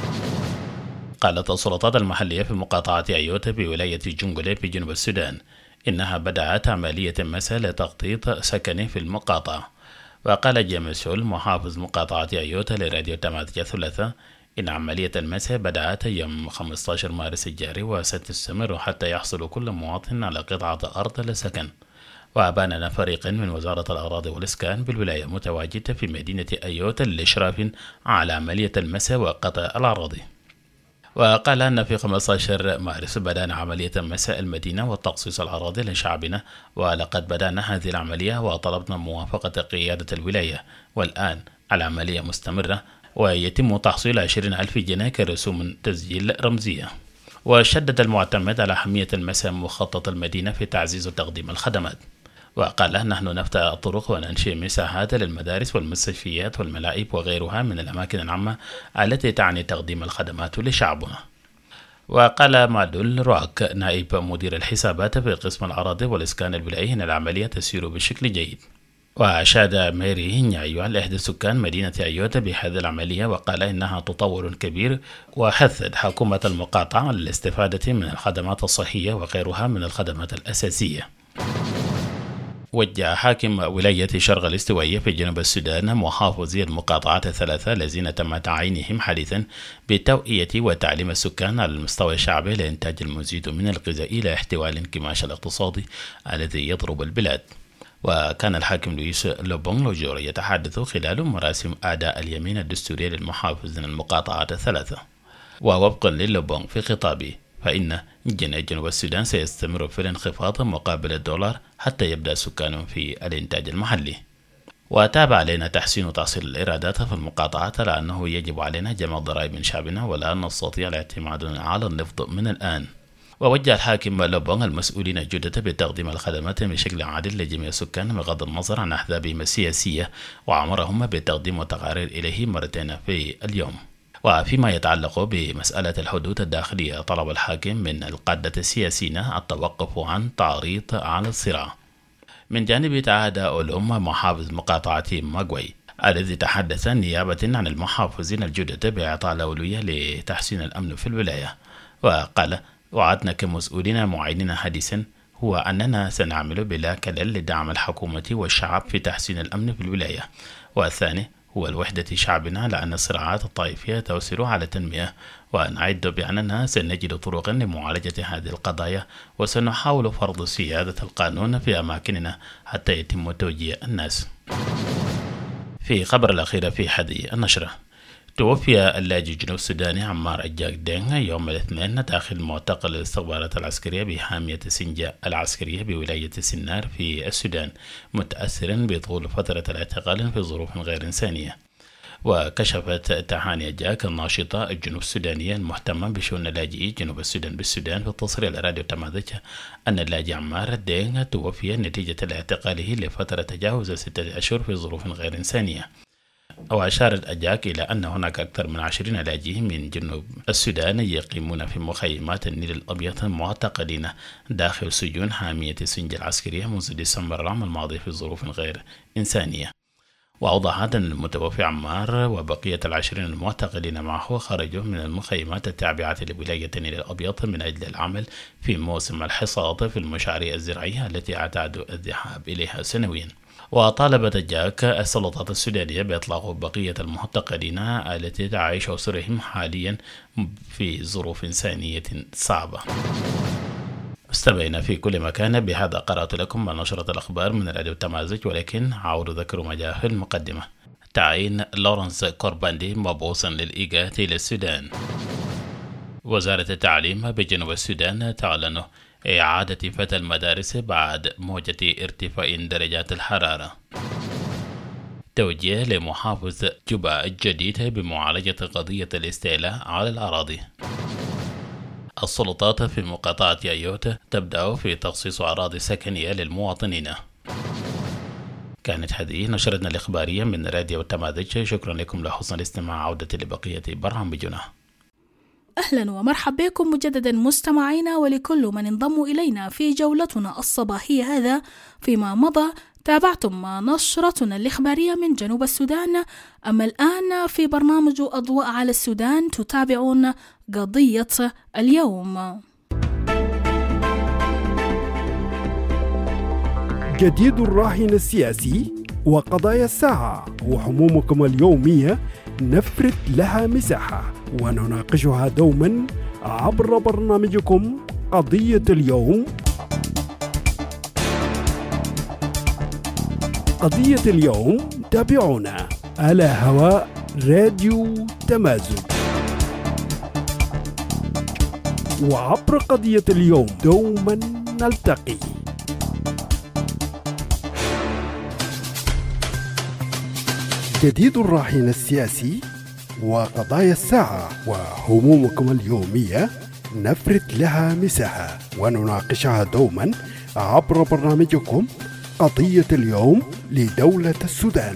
قالت السلطات المحلية في مقاطعة أيوتا بولاية جنجولي في جنوب السودان إنها بدأت عملية مسح لتخطيط سكني في المقاطعة. وقال جيمس شول محافظ مقاطعة أيوتا لراديو تماذج الثلاثاء إن عملية المسح بدأت يوم خمسة عشر مارس الجاري وستستمر حتى يحصل كل مواطن على قطعة أرض للسكن. وأبان أن فريق من وزارة الأراضي والإسكان بالولاية متواجد في مدينة أيوتا للإشراف على عملية المسح وقطع الأراضي. وقال أن في خمسة عشر مارس بدأنا عملية مسح المدينة وتخصيص الأراضي لشعبنا، ولقد بدأنا هذه العملية وطلبنا موافقة قيادة الولاية، والآن العملية مستمرة ويتم تحصيل عشرين ألف جنيه كرسوم تسجيل رمزية. وشدد المعتمد على أهمية المسح مخطط المدينة في تعزيز وتقديم الخدمات. وقال نحن نفتح الطرق وننشئ مساحات للمدارس والمستشفيات والملاعب وغيرها من الأماكن العامة التي تعني تقديم الخدمات لشعبنا. وقال معدل رواك نائب مدير الحسابات في قسم الأراضي والإسكان الولايي أن العملية تسير بشكل جيد. وأشاد ميري نيايو على إحدى سكان مدينة أيوتا بهذه العملية وقال إنها تطور كبير، وحثت حكومة المقاطعة على الاستفادة من الخدمات الصحية وغيرها من الخدمات الأساسية. وجه حاكم ولاية شرق الاستوائية في جنوب السودان محافظي المقاطعات الثلاثة الذين تم تعيينهم حديثا بالتوعية وتعليم السكان على المستوى الشعبي لإنتاج المزيد من الغذاء إلى احتواء الانكماش الاقتصادي الذي يضرب البلاد. وكان الحاكم لويس لوبون لوجور يتحدث خلال مراسم أداء اليمين الدستوري للمحافظين المقاطعات الثلاثة. ووفقا للوبون في خطابه فإن جنوب جنوب السودان سيستمر في الانخفاض مقابل الدولار حتى يبدأ السكان في الإنتاج المحلي. وتابع علينا تحسين تحصيل الإيرادات في المقاطعات لأنه يجب علينا جمع ضرائب من شعبنا ولا نستطيع الاعتماد على النفط من الآن. ووجه الحاكم لوبون المسؤولين الجدد بتقديم الخدمات بشكل عادل لجميع السكان بغض النظر عن أحزابهم السياسية، وأمرهم بتقديم تقارير إليه مرتين في اليوم. وفيما يتعلق بمسألة الحدود الداخلية طلب الحاكم من القادة السياسيين التوقف عن تعريض على الصراع. من جانب تعهد أولوم محافظ مقاطعة ماغوي الذي تحدث نيابة عن المحافظين الجدد بإعطاء الأولوية لتحسين الأمن في الولاية، وقال وعدنا كمسؤولين معينين حديثا هو أننا سنعمل بلا كلل لدعم الحكومة والشعب في تحسين الأمن في الولاية، والثاني هو الوحدة شعبنا لأن الصراعات الطائفية تؤثر على التنمية، ونعد بأننا سنجد طرقا لمعالجة هذه القضايا وسنحاول فرض سيادة القانون في أماكننا حتى يتم توجيه الناس. في خبر الأخير في حدي النشرة، توفي اللاجئ الجنوب السوداني عمار أجاك دينغ يوم الاثنين داخل معتقل الاستخبارات العسكرية بحامية سنجا العسكرية بولاية سنار في السودان، متأثرا بطول فترة الاعتقال في ظروف غير إنسانية. وكشفت تهاني أجاك الناشطة الجنوب السودانية المهتمة بشؤون اللاجئي جنوب السودان بالسودان في تصريح لراديو تمازج أن اللاجئ عمار دينغ توفي نتيجة اعتقاله لفترة تجاوز ستة أشهر في ظروف غير إنسانية. وأشارت أجاك إلى أن هناك أكثر من عشرين لاجئين من جنوب السودان يقيمون في مخيمات النيل الأبيض معتقلين داخل سجون حامية سنجا العسكرية منذ ديسمبر العام الماضي في ظروف غير إنسانية. وأوضحت أن المتوفي عمار وبقية العشرين المعتقلين معه خرجوا من المخيمات التابعة لولاية النيل الأبيض من أجل العمل في موسم الحصاد في المشاريع الزراعية التي اعتادوا الذهاب إليها سنويا. وطالبت أجاك السلطات السودانية بإطلاق بقية المعتقلين التي تعيش أسرهم حاليا في ظروف إنسانية صعبة. استمعنا في كل مكان، بهذا قرأت لكم من نشرة الأخبار من راديو تمازج، ولكن عاود ذكر ما جاء في المقدمة. تعيين لورنس كورباندي مبعوثا للإيجاد إلى السودان. وزارة التعليم بجنوب السودان تعلن إعادة فتح المدارس بعد موجة ارتفاع درجات الحرارة. توجيه لمحافظ جوبا الجديد بمعالجة قضية الاستيلاء على الأراضي. السلطات في مقاطعة أيوتا تبدأ في تخصيص أراضي سكنية للمواطنين. كانت هذه نشرتنا الإخبارية من راديو تمازج. شكرا لكم لحسن الاستماع. عودة لبقية برنامجنا. أهلا ومرحبا بكم مجددا مستمعينا ولكل من انضموا إلينا في جولتنا الصباحية. هذا فيما مضى تابعتم نشرتنا الإخبارية من جنوب السودان، أما الآن في برنامج أضواء على السودان تتابعون قضية اليوم. جديد الراهن السياسي وقضايا الساعة وحمومكم اليومية نفرد لها مساحة ونناقشها دوما عبر برنامجكم قضية اليوم. قضية اليوم تابعونا على هواء راديو تمازج، وعبر قضية اليوم دوما نلتقي. جديد الراهن السياسي وقضايا الساعة وهمومكم اليومية نفرد لها مساحة ونناقشها دوما عبر برنامجكم قضية اليوم لدولة السودان.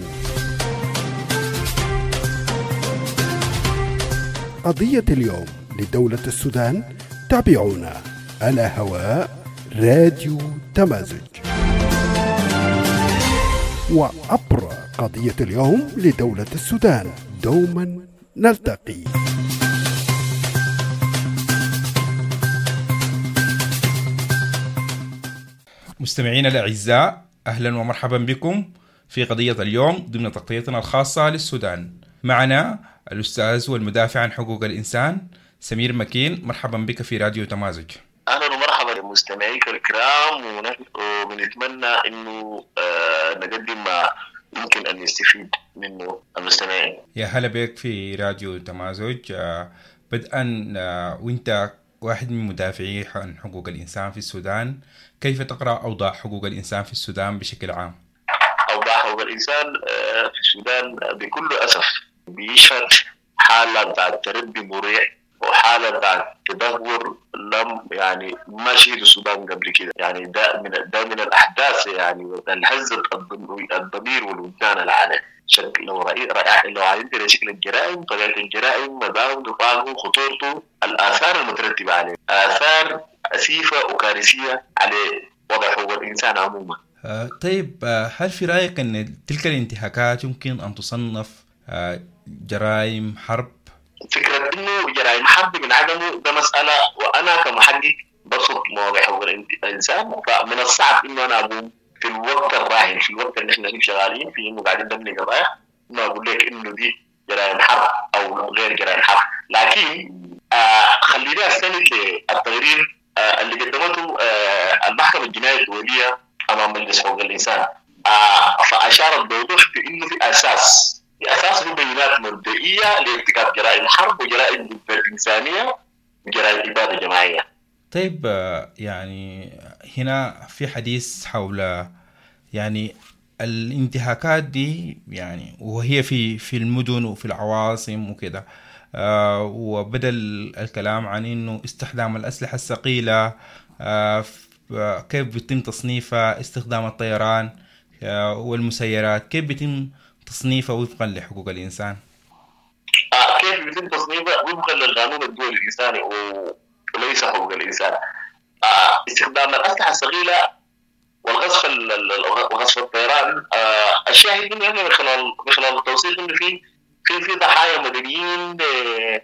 قضية اليوم لدولة السودان تابعونا على هواء راديو تمازج. وعبر قضية اليوم لدولة السودان دوما نلتقي. مستمعينا الأعزاء، أهلا ومرحبا بكم في قضية اليوم ضمن تغطيتنا الخاصة للسودان. معنا الأستاذ والمدافع عن حقوق الإنسان سمير مكين. مرحبا بك في راديو تمازج. أهلا ومرحبا مستمعيك الكرام، ونتمنى أنه نقدم ما يمكن أن يستفيد منه المستمعين. يا هلا بك في راديو تمازج. بدءا وانت واحد من مدافعي عن حقوق الإنسان في السودان، كيف تقرأ أوضاع حقوق الإنسان في السودان بشكل عام؟ أوضاع حقوق الإنسان في السودان بكل أسف بيشهد حالة بعد تردي مريع وحالة بعد تدهور لم يعني ما شهد السودان قبل كده. يعني ده من ده من الأحداث يعني الهزة الضمير والوجدان العالي. شكل لو رأي رأي لو عايزين شكل الجرائم، طبيعة الجرائم، مداوم دفاعه، خطورته، الآثار المترتبة عليه، آثار أسيفة وكارثية على وضع حقوق الإنسان عموما. آه طيب، آه هل في رأيك أن تلك الانتهاكات يمكن أن تصنف آه جرائم حرب؟ فكرة إنه جرائم حرب من عدمه ده مسألة، وأنا كمحقق برصد مواضيع حقوق الإنسان، فمن الصعب إنه أنا أقوم في الوقت الراهن، في الوقت اللي إحنا شغالين فيه إنه قاعدين نبني قضايا، ما أقول لك إنه دي جرائم حرب أو غير جرائم حرب. لكن آه خليني أستند للتقرير آه اللي قدمته آه المحكمة الجنائية الدولية أمام مجلس حقوق الإنسان، آه فأشارت بوضوح بإنه في أساس في أساس مبينات مبدئية لارتكاب جرائم حرب وجرائم ضد الإنسانية وجرائم إبادة جماعية. طيب، يعني هنا في حديث حول يعني الانتهاكات دي، يعني وهي في في المدن وفي العواصم وكده، آه وبدل الكلام عن إنه استخدام الأسلحة الثقيلة، آه كيف بيتم تصنيفها، استخدام الطيران آه والمسيرات كيف بيتم تصنيفه وفقا لحقوق الإنسان؟ آه كيف بيتم تصنيفه وفقا للقانون الدولي الإنساني وليس حقوق الإنسان. آه استخدام الأسلحة الثقيلة والقصف وقصف الطيران، آه الشاهد منه من خلال من خلال التوثيق إنه في في في ضحايا مدنيين آه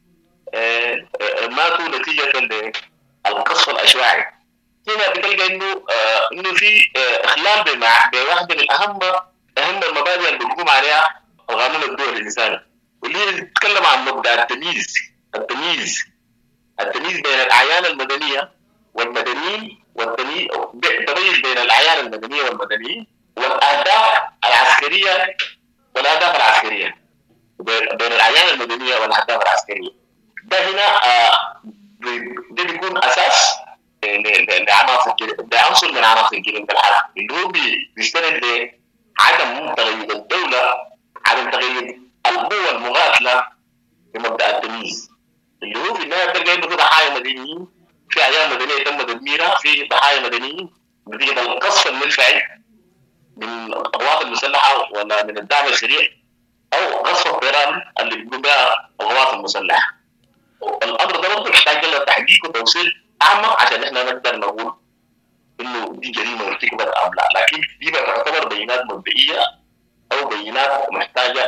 آه ماتوا نتيجة القصف الأشواعي. هنا بتلقى إنه آه إنه في آه إخلال بواحدة من أهم أهم المبادئ اللي بيقوم عليها القانون الدولي الإنساني، واللي هي تتكلم عن مبدأ التمييز التمييز التمييز بين الأعيان المدنية والمدنيين، والتمييز تمييز بين الأعيان المدنية والمدنيين والأهداف العسكرية والأهداف العسكرية بين الأعيان المدنية والأهداف العسكرية. ده هنا آه ده بيكون أساس لعناصر لعنصر من عناصر جريمة الحرب، اللي هو بيستند ل عدم تغيير الدولة، عدم تغيير القوة المقاتلة بمبدأ التمييز، اللي هو في النهاية بتلقى إنه في ضحايا مدنيين، في أعيان مدنية تم تدميرها، في ضحايا مدنيين نتيجة القصف المدفعي من القوات المسلحة ولا من الدعم السريع أو قصف الطيران اللي بيقوم بها القوات المسلحة. الأمر ده برضه يحتاج إلى تحقيق وتوصيل أعمق عشان إحنا نقدر نقول إنه دي جريمة ارتكبت أم لا، لكن دي تعتبر بيانات مبدئية أو بيانات محتاجة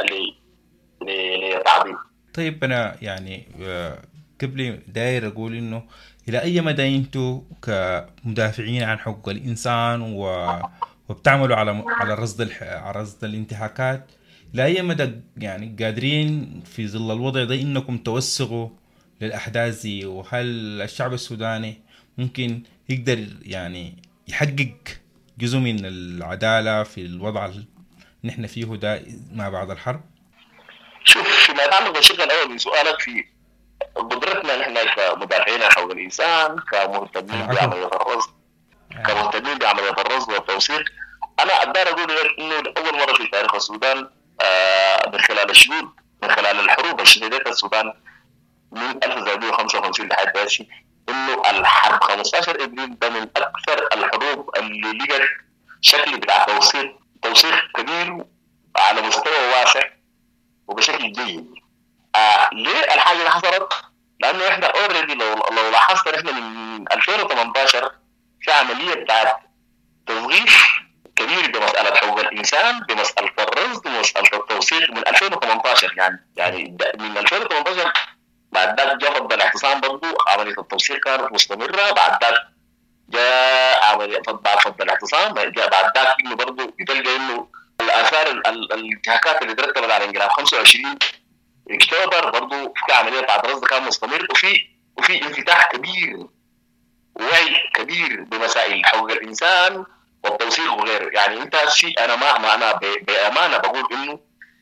لتعظيم. طيب، أنا يعني قبل داير أقول إنه إلى أي مدى أنتوا كمدافعين عن حقوق الإنسان وبتعملوا على على رصد على رصد الانتهاكات، إلى أي مدى يعني قادرين في ظل الوضع ده إنكم توثقوا للأحداث دي؟ وهل الشعب السوداني ممكن يقدر يعني يحقق جزء من العدالة في الوضع اللي نحن فيه ده ما بعد الحرب؟ شوف، فيما يتعلق بالشق الأول من سؤالك في قدرتنا نحن كمدافعين عن حقوق الإنسان، كمهتمين بعملية الرصد كمهتمين بعملية الرصد والتوثيق، أنا أقدر أقول لك إنه لأول مرة في تاريخ السودان آه من خلال الشهود، من خلال الحروب الشديدة السودان من ألف وتسعمائة وخمسة وخمسين لحد هذه، إنه الحرب خمسة عشر إبريل ده من أكثر الحروب اللي لقت شكل بتاع توثيق توثيق كبير على مستوى واسع وبشكل جيد. آه ليه الحاجة اللي حصلت؟ لانه احنا اوريدي لو لو لاحظت احنا من ألفين وثمانية عشر في عمليه بتاعت تصغيف كبير بمساله حقوق الانسان، بمساله الرصد، بمساله التوثيق من ألفين وثمانية عشر. يعني يعني من ألفين وثمانية عشر بعد ذلك جاء فض الاعتصام برضه، عمليه التوثيق كانت مستمره. بعد ذلك جاء عمليه بعد فض الاعتصام جاء بعد ذلك انه برضه بتلقى انه الاثار الانتهاكات اللي ترتبت على انقلاب خمسة وعشرين اكتوبر برضه في عمليه بعد رصد كان مستمر، وفي وفي انفتاح كبير ووعي كبير بمسائل حقوق الانسان والتوثيق وغيره. يعني انت شيء انا ما, ما انا بامانه بقول انه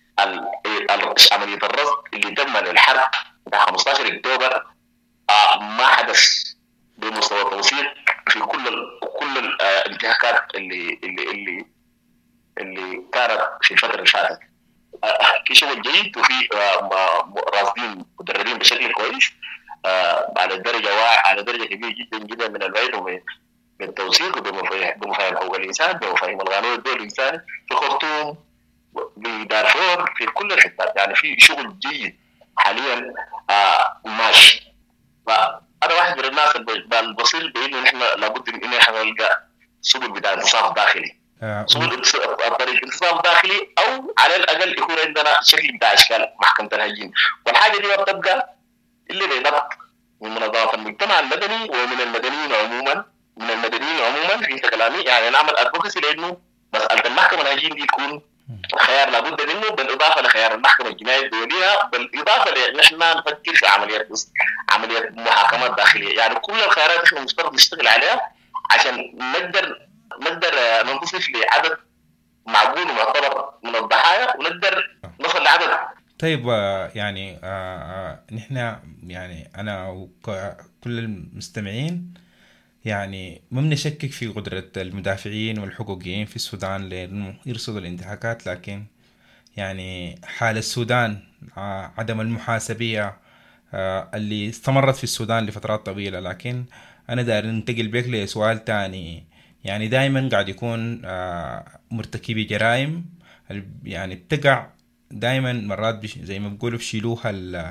عمليه الرصد اللي تم للحرب بتاع خمسة عشر اكتوبر آه ما حدث بمستوى التوثيق في كل ال كل الانتهاكات اللي اللي اللي اللي كانت في الفتره اللي فاتت. آه في شغل جيد، وفي آه راصدين مدربين بشكل كويس آه على درجه واعي على درجه كبيره جدا جدا من الوعي بالتوثيق وبمفاهيم حقوق الانسان، بمفاهيم القانون الدولي الانساني في خرطوم، بدارفور، في كل الحتات. يعني في شغل جيد حاليا آه ماشي. فانا واحد من الناس البصير بانه نحن لابد ان احنا نلقى سبل بتاع انتصاف داخلي، سبل الطريق انتصاف داخلي، او على الاقل يكون عندنا شكل بتاع اشكال محكمه الهجين. والحاجه دي ما بتبقى الا بضغط من منظمات المجتمع المدني ومن المدنيين عموما من المدنيين عموما في كلامي. يعني نعمل ادفوكسي لانه مساله المحكمه الهجين دي تكون خيار لابد منه، بالاضافه لخيار المحكمه الجنائيه الدوليه، بالاضافه لنحن نفكر في عمليات عمليات محاكمات داخليه. يعني كل الخيارات احنا مفترض نشتغل عليها عشان نقدر نقدر ننتصف لعدد معقول ومعتبر من الضحايا، ونقدر نصل لعدد. طيب يعني نحن يعني انا وكل المستمعين يعني ما بنشكك في قدرة المدافعين والحقوقيين في السودان لأنه يرصدوا الانتهاكات، لكن يعني حال السودان عدم المحاسبية اللي استمرت في السودان لفترات طويلة. لكن أنا داير ننتقل بيك لسؤال تاني. يعني دائما قاعد يكون مرتكبي جرائم يعني بتقع دائما مرات زي ما بيقولوا بشيلوها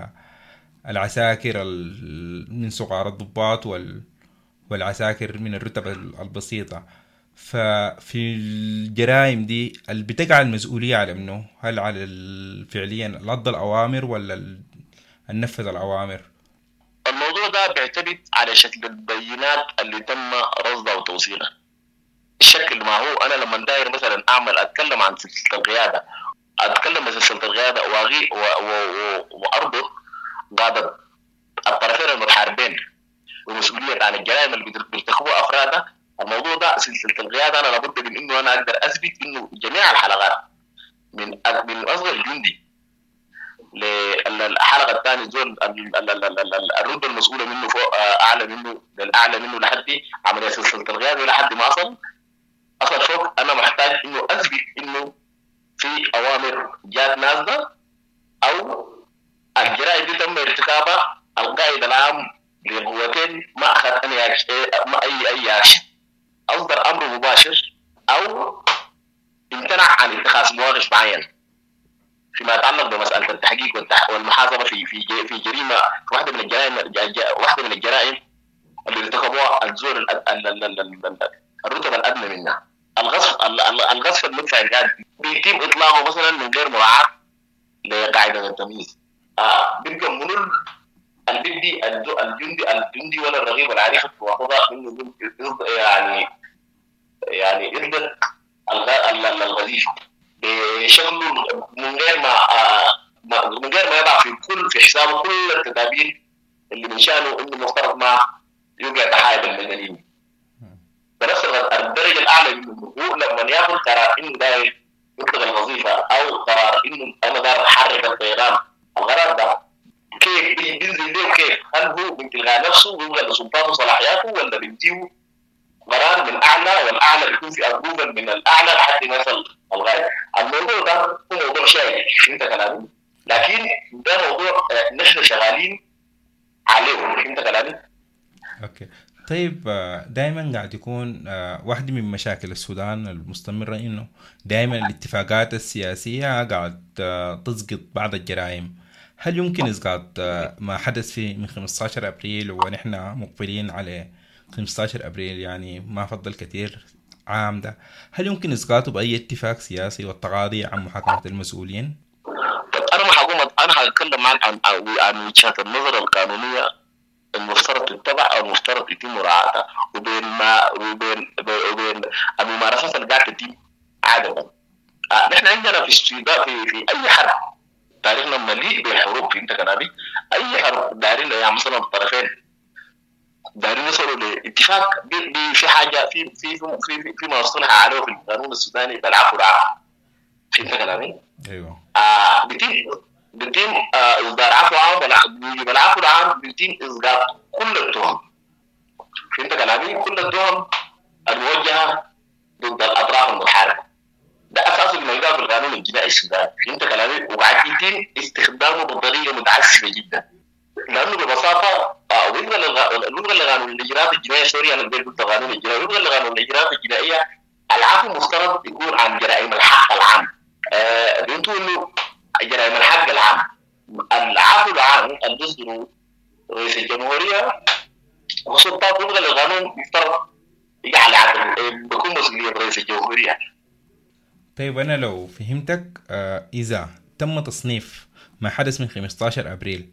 العساكر من صغار الضباط وال والعساكر من الرتب البسيطة. ففي الجرائم دي اللي بتقع المسؤولية على منه؟ هل على فعليا الأضل الأوامر ولا النفذ الأوامر؟ الموضوع ده بيعتمد على شكل البيانات اللي تم رصدها وتوصيلها. الشكل ما هو أنا لما داير مثلا أعمل أتكلم عن سلسلة القيادة، أتكلم عن سلسلة القيادة وأغي وأربط قادة الطرفين المتحاربين ومسؤولية عن الجرائم اللي بيرتكبوها أفرادها. الموضوع ده سلسلة القيادة أنا لابد من إنه أنا أقدر أثبت إنه جميع الحلقات من من أصغر جندي للحلقة الثانية زول الرتبة المسؤولة منه فوق أعلى منه للأعلى منه لحد عملية سلسلة القيادة لحد ما أصل أصل فوق. أنا محتاج إنه أثبت إنه في أوامر جات نازلة أو الجرائم دي تم ارتكابها. القائد العام لقوتين ما أخذ أي ما أي أي أكشن، أصدر أمر مباشر أو امتنع عن اتخاذ مواقف معين فيما يتعلق بمسألة التحقيق والمحاسبة في في في جريمة واحدة من الجرائم واحدة من الجرائم اللي ارتكبوها الزور الرتبة الأدنى منها. الغصب الغصب المدفع القاعد بيتم إطلاقه مثلا من غير مراعاة لقاعدة التمييز. آه بيبقى منول البدي الجندي الجندي ولا الرغيب والعارف وخذها منه يعني يعني يصدق الوظيفة بشكله من غير ما من غير ما يضع في كل في حسابه كل التدابير اللي من شأنه إنه مفترض ما يوقع ضحايا بالمدنيين. بنفس الدرجة الأعلى منه هو لما ياخذ قرار إنه داير يطلق الوظيفة أو قرار إنه أنا داير أحرك الطيران، القرار ده كيف بينزل ليه وكيف؟ هل هو من تلقاء نفسه ويبغى لسلطاته وصلاحياته ولا بيديه قرار من أعلى والأعلى بيكون في أبروفل من الأعلى لحد ما يصل الغاية؟ الموضوع ده هو موضوع شائك فهمت كلامي؟ لكن ده موضوع نحن شغالين عليه فهمت كلامي؟ أوكي. طيب دائما قاعد يكون واحدة من مشاكل السودان المستمرة إنه دائما الاتفاقات السياسية قاعد تسقط بعض الجرائم. هل يمكن إسقاط ما حدث في من خمسة عشر أبريل ونحن مقبلين على خمسة عشر أبريل، يعني ما فضل كثير عام ده، هل يمكن إسقاطه بأي اتفاق سياسي والتغاضي عن محاكمة المسؤولين؟ أنا ما حكومة أنا هتكلم عن عن عن وجهة النظر القانونية المفترض تتبع أو المفترض يتم مراعاتها، وبين ما وبين وبين الممارسات اللي قاعدة تتم عادة. آه نحن عندنا في السودان في في أي حرب تاريخنا مليء بالحروب، في أنت كلامي أي حرب دارين يعني مثلا الطرفين دارين يصلوا لاتفاق في حاجة في في في في ما اصطلح عليه في القانون السوداني بالعفو العام. في أنت كلامي؟ أيوه. آه بتم بتم آه إصدار عفو عام بالعفو العام، بتم إصدار كل التهم. في أنت كلامي؟ كل التهم الموجهة ضد الأطراف المتحاربة. ده أساس الموجود في القانون الجنائي السوداني. في أنت كلامي؟ وقاعد يتم استخدامه بطريقة متعسفة جدا. لأنه ببساطة وفقا لقانون الإجراءات الجنائية سوري أنا قلت قانون الجنائي وفقا لقانون الإجراءات الجنائية العفو مفترض يكون عن جرائم الحق العام. بينتوا إنه جرائم الحق العام العفو العام الدستور رئيس الجمهورية وسلطات وفقا للقانون يفترض يجعل بكون مسؤولية رئيس الجمهورية. طيب أنا لو فهمتك آه إذا تم تصنيف ما حدث من خمسة عشر أبريل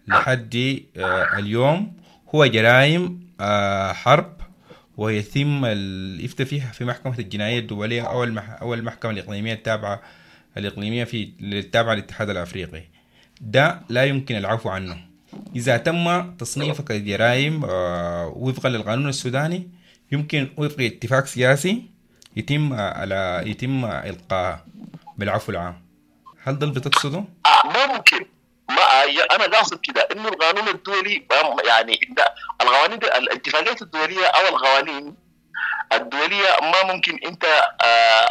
لحد آه اليوم هو جرائم آه حرب ويتم الإفتاء فيها في محكمة الجنائية الدولية أو المح أو المحكمة الإقليمية التابعة الإقليمية في التابعة للاتحاد الأفريقي، ده لا يمكن العفو عنه. إذا تم تصنيفه كجرائم آه وفقا للقانون السوداني يمكن وفق اتفاق سياسي يتم على يتم إلقاء بالعفو العام. هل ده اللي بتقصده؟ آه ممكن. ما أنا قاصد كده إنه القانون الدولي يعني القوانين الاتفاقيات الدولية أو القوانين الدولية ما ممكن أنت آه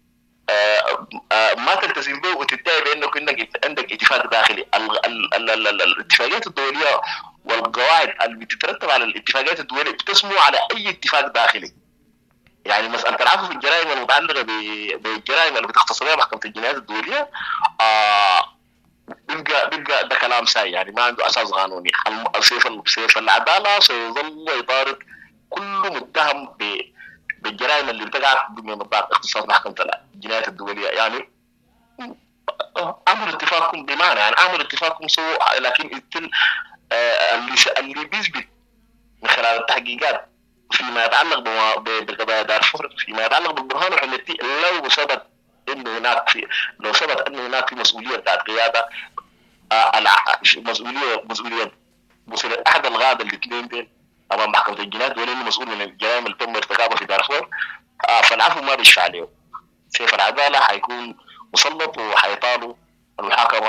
آه آه ما تلتزم به وتدعي بأنه كأنك عندك اتفاق داخلي. الاتفاقيات الدولية والقواعد اللي بتترتب على الاتفاقيات الدولية بتسمو على أي اتفاق داخلي. يعني مسألة العفو في الجرائم المتعلقة بالجرائم اللي بتختص بها محكمة الجنايات الدولية آه بيبقى بيبقى ده كلام ساي، يعني ما عنده أساس قانوني. سيف سيف العدالة سيظل يطارد كل متهم بالجرائم اللي بتقع ضمن نطاق اختصاص محكمة الجنايات الدولية. يعني أمر اتفاقكم بمعنى يعني أمر اتفاقكم سوء، لكن التل آه اللي اللي بيثبت من خلال التحقيقات فيما يتعلق بقضايا دارفور فيما يتعلق بالبرهان الحميدتي لو ثبت انه هناك في لو ثبت انه هناك في مسؤوليه بتاعت قياده آه مسؤوليه مسؤوليه مسؤوليه احد الغاده الاثنين دول امام محكمه الجنايات ولا انه مسؤول من الجرائم اللي تم ارتكابها في دارفور، آه فالعفو ما بيشفع عليه. سيف العداله حيكون مسلط وحيطالوا المحاكمه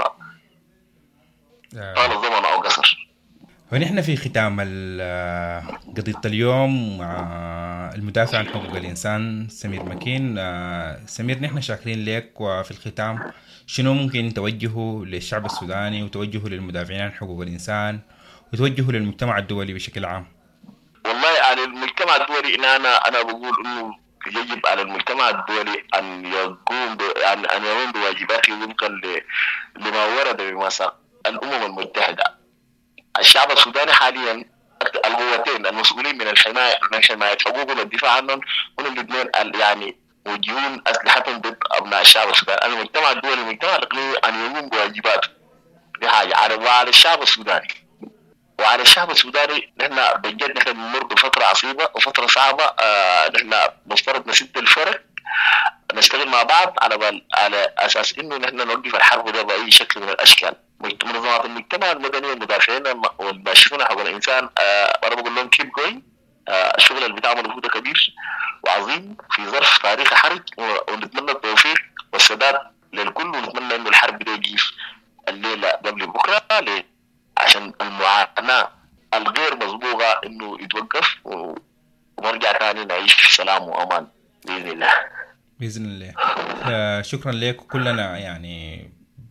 طال الزمن او قصر. ونحن في ختام قضية اليوم مع المدافع عن حقوق الإنسان سمير مكين. سمير نحن شاكرين لك، وفي الختام شنو ممكن توجهه للشعب السوداني وتوجهه للمدافعين عن حقوق الإنسان وتوجهه للمجتمع الدولي بشكل عام؟ والله يعني المجتمع الدولي إن أنا أنا بقول إنه يجب على المجتمع الدولي أن يقوم أن أن يقوم بواجباته وفقا لما ورد بمساق الأمم المتحدة. الشعب السوداني حاليا القوتين المسؤولين من الحماية من حماية حقوقهم والدفاع عنهم هم الاثنين يعني موجهون أسلحتهم ضد أبناء الشعب السوداني. المجتمع الدولي والمجتمع الإقليمي أن يقوم بواجباته دي حاجة على وعلى الشعب السوداني وعلى الشعب السوداني. نحن بجد نحن بنمر بفترة عصيبة وفترة صعبة. آه نحن مفترض نسد الفرق نشتغل مع بعض على على أساس إنه نحن نوقف الحرب ده بأي شكل من الأشكال. منظمات المجتمع المدني والمدافعين والباشرون حقوق الإنسان آه أنا بقول لهم keep going. آه الشغل اللي بتعمله هو كبير وعظيم في ظرف تاريخي حرج، ونتمنى التوفيق والسداد للكل، ونتمنى إنه الحرب ده يجيف الليلة قبل بكرة عشان المعاناة الغير مسبوقة إنه يتوقف ونرجع تاني نعيش في سلام وأمان بإذن الله. بإذن الله. شكرا لك. كلنا يعني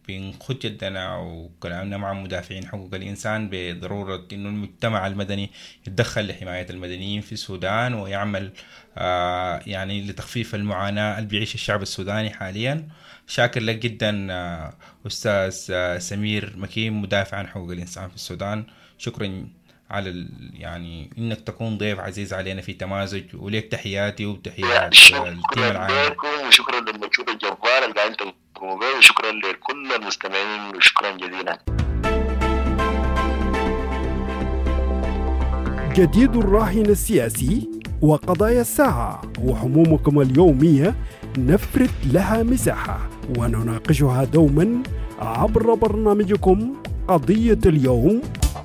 بنخد جدنا وكلامنا مع مدافعين حقوق الإنسان بضرورة إنه المجتمع المدني يتدخل لحماية المدنيين في السودان ويعمل آه يعني لتخفيف المعاناة اللي بيعيش الشعب السوداني حاليا. شاكر لك جدا آه أستاذ آه سمير مكين مدافع عن حقوق الإنسان في السودان. شكرا على يعني إنك تكون ضيف عزيز علينا في تمازج، وليك تحياتي وتحيات التيم العام. وشكرا للمجهود الجبار اللي قاعدين تقوموا به، وشكرا لكل المستمعين وشكرا جزيلا. جديد الراهن السياسي وقضايا الساعة وحمومكم اليومية نفرد لها مساحة ونناقشها دوما عبر برنامجكم قضية اليوم.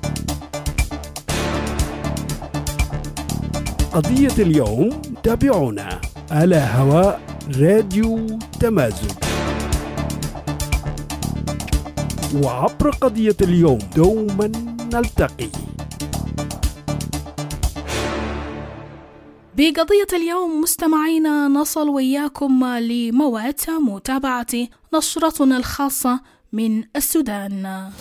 قضية اليوم تابعونا على هواء راديو تمازج وعبر قضية اليوم دوما نلتقي. بقضية اليوم مستمعينا نصل وياكم لموعد متابعة نشرتنا الخاصة من السودان.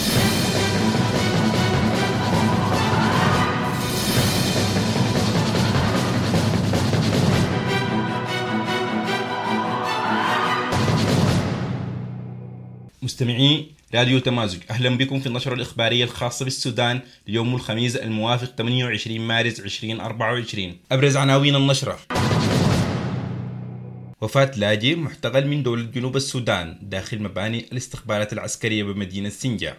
مستمعي راديو تمازج، أهلا بكم في النشرة الإخبارية الخاصة بالسودان ليوم الخميس الموافق ثمانية وعشرين مارس ألفين وأربعة وعشرين. أبرز عناوين النشرة: وفاة لاجئ محتقل من دولة جنوب السودان داخل مباني الاستخبارات العسكرية بمدينة سنجا.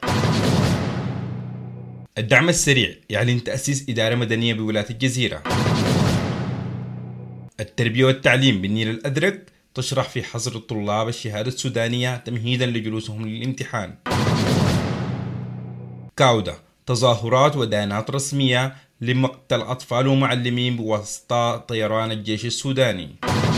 الدعم السريع يعلن تأسيس إدارة مدنية بولاية الجزيرة. التربية والتعليم بالنيل الأزرق تشرح في حظر الطلاب الشهادة السودانية تمهيدا لجلوسهم للامتحان. كاودا تظاهرات ودانات رسمية لمقتل أطفال ومعلمين بواسطة طيران الجيش السوداني.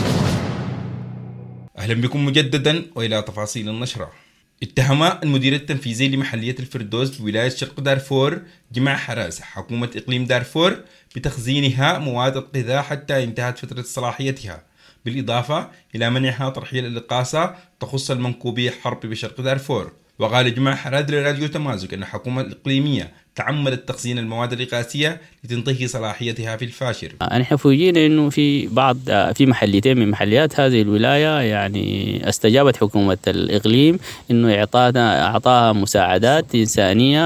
أهلا بكم مجددا وإلى تفاصيل النشرة. اتهم المدير التنفيذي لمحلية الفردوس بولاية شرق دارفور جمع حراس حكومة إقليم دارفور بتخزينها مواد الغذاء حتى انتهت فترة صلاحيتها، بالإضافة إلى منعها ترحيل الإقاصة تخص المنكوبية حرب بشرق دارفور. وقال جمع حراد لراديو تمازج أن الحكومة الإقليمية تعمدت تخزين المواد الإغاثية لتنتهي صلاحيتها في الفاشر. نحن فوجئنا إنه في بعض في محليتين من محليات هذه الولاية يعني استجابت حكومة الإقليم إنه إعطانا أعطاها مساعدات إنسانية،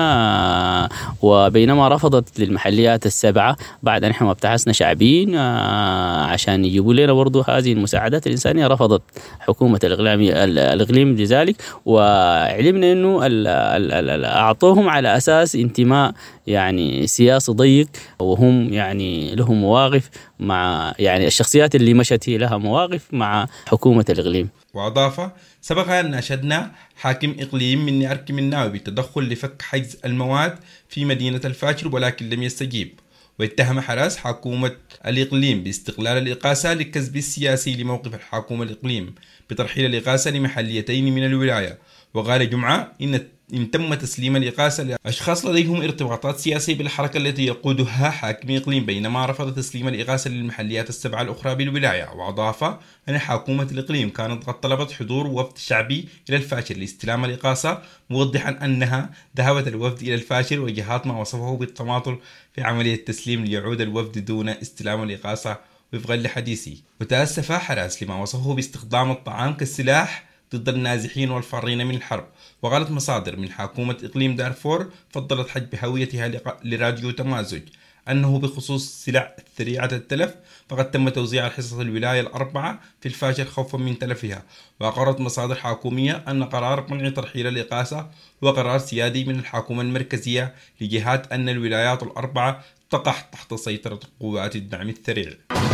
وبينما رفضت للمحليات السبعة بعد أن نحن ابتعثنا شعبيين عشان يجيبوا لنا برضو هذه المساعدات الإنسانية، رفضت حكومة الإقليم لذلك. وعلمنا إنه أعطوهم على أساس انتماء يعني سياسي ضيق، وهم يعني لهم مواقف مع يعني الشخصيات اللي مشت هي لها مواقف مع حكومة الإقليم. وأضاف: سبق أن أشدنا حاكم إقليم من أركم الناوي بالتدخل لفك حجز المواد في مدينة الفاشر ولكن لم يستجيب. واتهم حراس حكومة الإقليم باستغلال الإقاصة للكسب السياسي لموقف الحكومة الإقليم بترحيل الإقاصة لمحليتين من الولاية. وقال جمعة إن إن تم تسليم الإقاصة لأشخاص لديهم ارتباطات سياسية بالحركة التي يقودها حاكم إقليم، بينما رفض تسليم الإقاصة للمحليات السبعة الأخرى بالولاية. وأضاف أن حكومة الإقليم كانت قد طلبت حضور وفد شعبي إلى الفاشر لاستلام الإقاصة، موضحا أنها ذهبت الوفد إلى الفاشر وجهات ما وصفه بالتماطل في عملية التسليم ليعود الوفد دون استلام الإقاصة وفقا لحديثي. وتأسف حراس لما وصفه باستخدام الطعام كالسلاح ضد النازحين والفارين من الحرب. وقالت مصادر من حكومة إقليم دارفور فضلت حجب هويتها لراديو تمازج أنه بخصوص سلع سريعة التلف فقد تم توزيع الحصص الولاية الأربعة في الفاشر خوفا من تلفها. وأقرت مصادر حكومية أن قرار منع ترحيل الإقاصة هو قرار سيادي من الحكومة المركزية لجهات أن الولايات الأربعة تقع تحت سيطرة قوات الدعم السريع.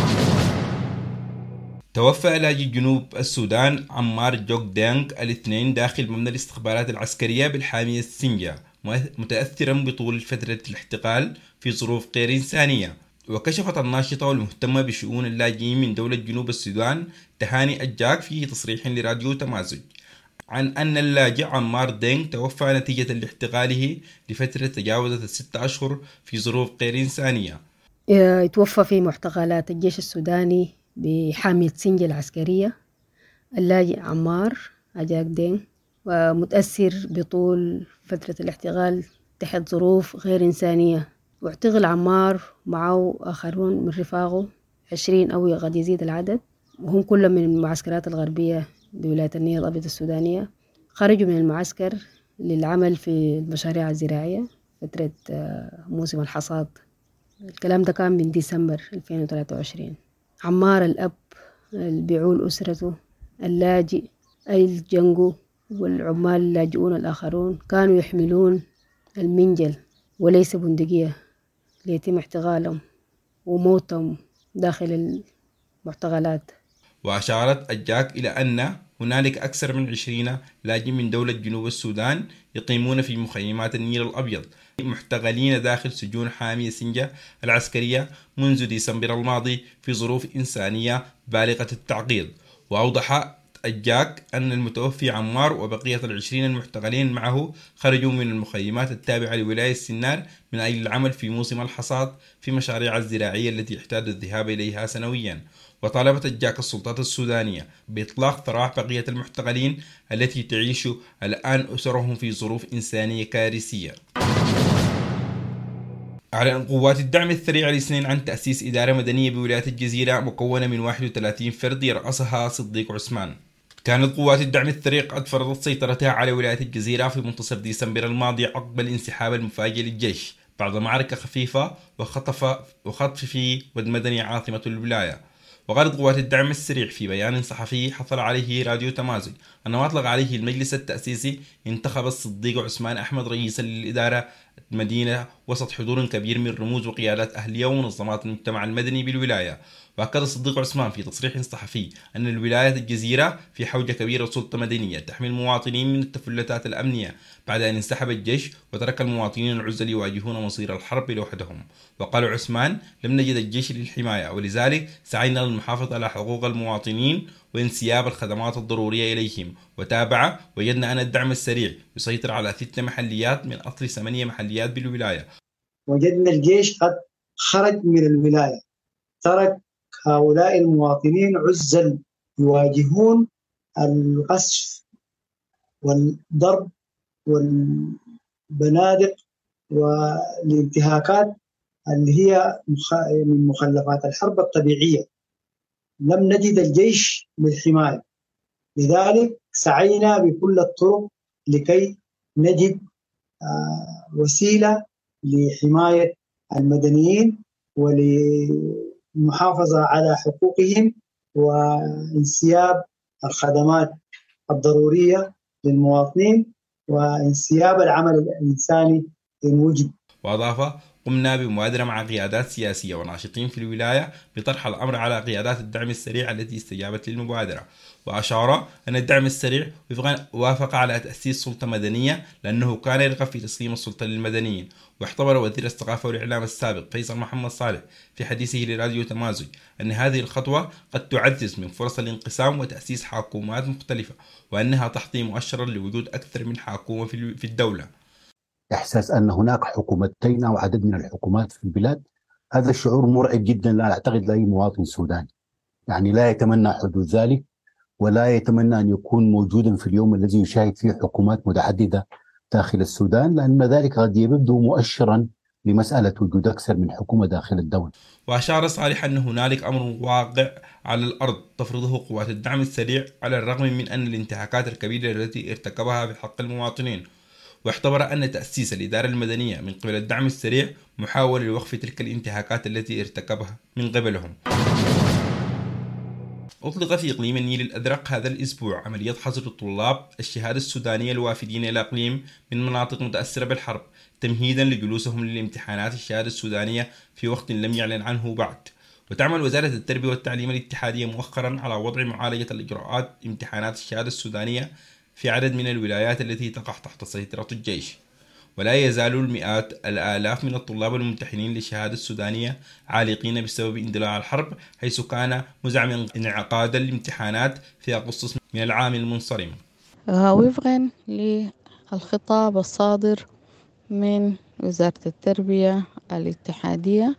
توفى لاجئ جنوب السودان عمار جوك دينغ الاثنين داخل مبنى الاستخبارات العسكرية بالحامية السنجا متأثرا بطول فترة الاحتقال في ظروف غير إنسانية. وكشفت الناشطة والمهتمة بشؤون اللاجئين من دولة جنوب السودان تهاني الجاك في تصريح لراديو تمازج عن أن اللاجئ عمار دينغ توفى نتيجة لاحتقاله لفترة تجاوزت الستة أشهر في ظروف غير إنسانية. يتوفى في معتقلات الجيش السوداني بحامية سنجا العسكرية اللاجئ عمار أجاك دينغ ومتأثر بطول فترة الاحتلال تحت ظروف غير إنسانية. واعتقل عمار معه آخرون من رفاقه عشرين أو قد يزيد العدد، وهم كلهم من المعسكرات الغربية بولاية النيل الأبيض السودانية. خرجوا من المعسكر للعمل في المشاريع الزراعية فترة موسم الحصاد. الكلام ده كان من ديسمبر ألفين وثلاثة وعشرين. عمار الأب البيعول أسرته، اللاجئ الجنجو والعمال اللاجئون الآخرون كانوا يحملون المنجل وليس بندقية ليتم احتغالهم وموتهم داخل المعتقلات. وأشارت الجاك إلى أن هنالك أكثر من عشرين لاجئ من دولة جنوب السودان يقيمون في مخيمات النيل الأبيض محتغلين داخل سجون حامية سنجة العسكرية منذ ديسمبر الماضي في ظروف إنسانية بالغة التعقيد. وأوضح الجاك أن المتوفي عمار وبقية العشرين المحتغلين معه خرجوا من المخيمات التابعة لولاية سنار من أجل العمل في موسم الحصاد في مشاريع الزراعية التي يحتاج الذهاب إليها سنويا. وطالبت الجاك السلطات السودانية بإطلاق سراح بقية المحتغلين التي تعيش الآن أسرهم في ظروف إنسانية كارثية. أعلن قوات الدعم السريع الاثنين عن تأسيس إدارة مدنية بولاية الجزيرة مكونة من واحد وثلاثين فرد يرأسها صديق عثمان. كانت قوات الدعم السريع قد فرضت سيطرتها على ولاية الجزيرة في منتصف ديسمبر الماضي عقب الانسحاب المفاجئ للجيش بعد معركة خفيفة وخطف وخطف في ودمدني عاصمة الولاية. وقالت قوات الدعم السريع في بيان صحفي حصل عليه راديو تمازج أنه أطلق عليه المجلس التأسيسي انتخب الصديق عثمان أحمد رئيسا للإدارة المدينة وسط حضور كبير من رموز وقيادات أهلية ومنظمات المجتمع المدني بالولاية. وأكد الصديق عثمان في تصريح صحفي أن الولاية الجزيرة في حوجة كبيرة سلطة مدنية تحمي المواطنين من التفلتات الأمنية بعد أن انسحب الجيش وترك المواطنين العزل يواجهون مصير الحرب لوحدهم. وقال عثمان: لم نجد الجيش للحماية ولذلك سعينا للمحافظة على حقوق المواطنين وانسياب الخدمات الضرورية إليهم. وتابع: وجدنا أن الدعم السريع يسيطر على ست محليات من أصل ثمانية محليات بالولاية. وجدنا الجيش قد خرج من الولاية، ترك هؤلاء المواطنين عزل يواجهون القصف والضرب والبنادق والانتهاكات اللي هي من مخلفات الحرب الطبيعية. لم نجد الجيش للحماية، لذلك سعينا بكل الطرق لكي نجد وسيلة لحماية المدنيين وللمحافظة على حقوقهم وانسياب الخدمات الضرورية للمواطنين وانسياب العمل الإنساني إن وجد. وأضاف: قمنا بمبادرة مع قيادات سياسية وناشطين في الولاية بطرح الأمر على قيادات الدعم السريع التي استجابت للمبادرة. وأشار أن الدعم السريع وافق على تأسيس سلطة مدنية لأنه كان يرغب في تسليم السلطة للمدنيين. واعتبر وزير الثقافة والإعلام السابق فيصل محمد صالح في حديثه لراديو تمازج أن هذه الخطوة قد تعزز من فرص الانقسام وتأسيس حكومات مختلفة، وأنها تحظي مؤشرا لوجود أكثر من حكومة في الدولة. إحساس أن هناك حكومتين أو عدد من الحكومات في البلاد، هذا الشعور مرعب جدا لا أعتقد لأي مواطن سوداني، يعني لا يتمنى حدوث ذلك ولا يتمنى أن يكون موجودا في اليوم الذي يشاهد فيه حكومات متعددة داخل السودان، لأن ذلك قد يبدو مؤشرا لمسألة وجود أكثر من حكومة داخل الدولة. وأشار صالح أن هنالك أمر واقع على الأرض تفرضه قوات الدعم السريع على الرغم من أن الانتهاكات الكبيرة التي ارتكبها بحق المواطنين. واعتبر أن تأسيس الإدارة المدنية من قبل الدعم السريع محاولة لوقف تلك الانتهاكات التي ارتكبها من قبلهم. أطلق في إقليم النيل الأزرق هذا الأسبوع عملية حصر الطلاب الشهادة السودانية الوافدين إلى إقليم من مناطق متأثرة بالحرب تمهيدا لجلوسهم للامتحانات الشهادة السودانية في وقت لم يعلن عنه بعد. وتعمل وزارة التربية والتعليم الاتحادية مؤخرا على وضع معالجة الإجراءات امتحانات الشهادة السودانية في عدد من الولايات التي تقع تحت سيطرة الجيش. ولا يزال المئات الآلاف من الطلاب الممتحنين للشهادة السودانية عالقين بسبب اندلاع الحرب، حيث كان مزعما انعقاد الامتحانات في أغسطس من العام المنصرم. وفقا للخطاب الصادر من وزارة التربية الاتحادية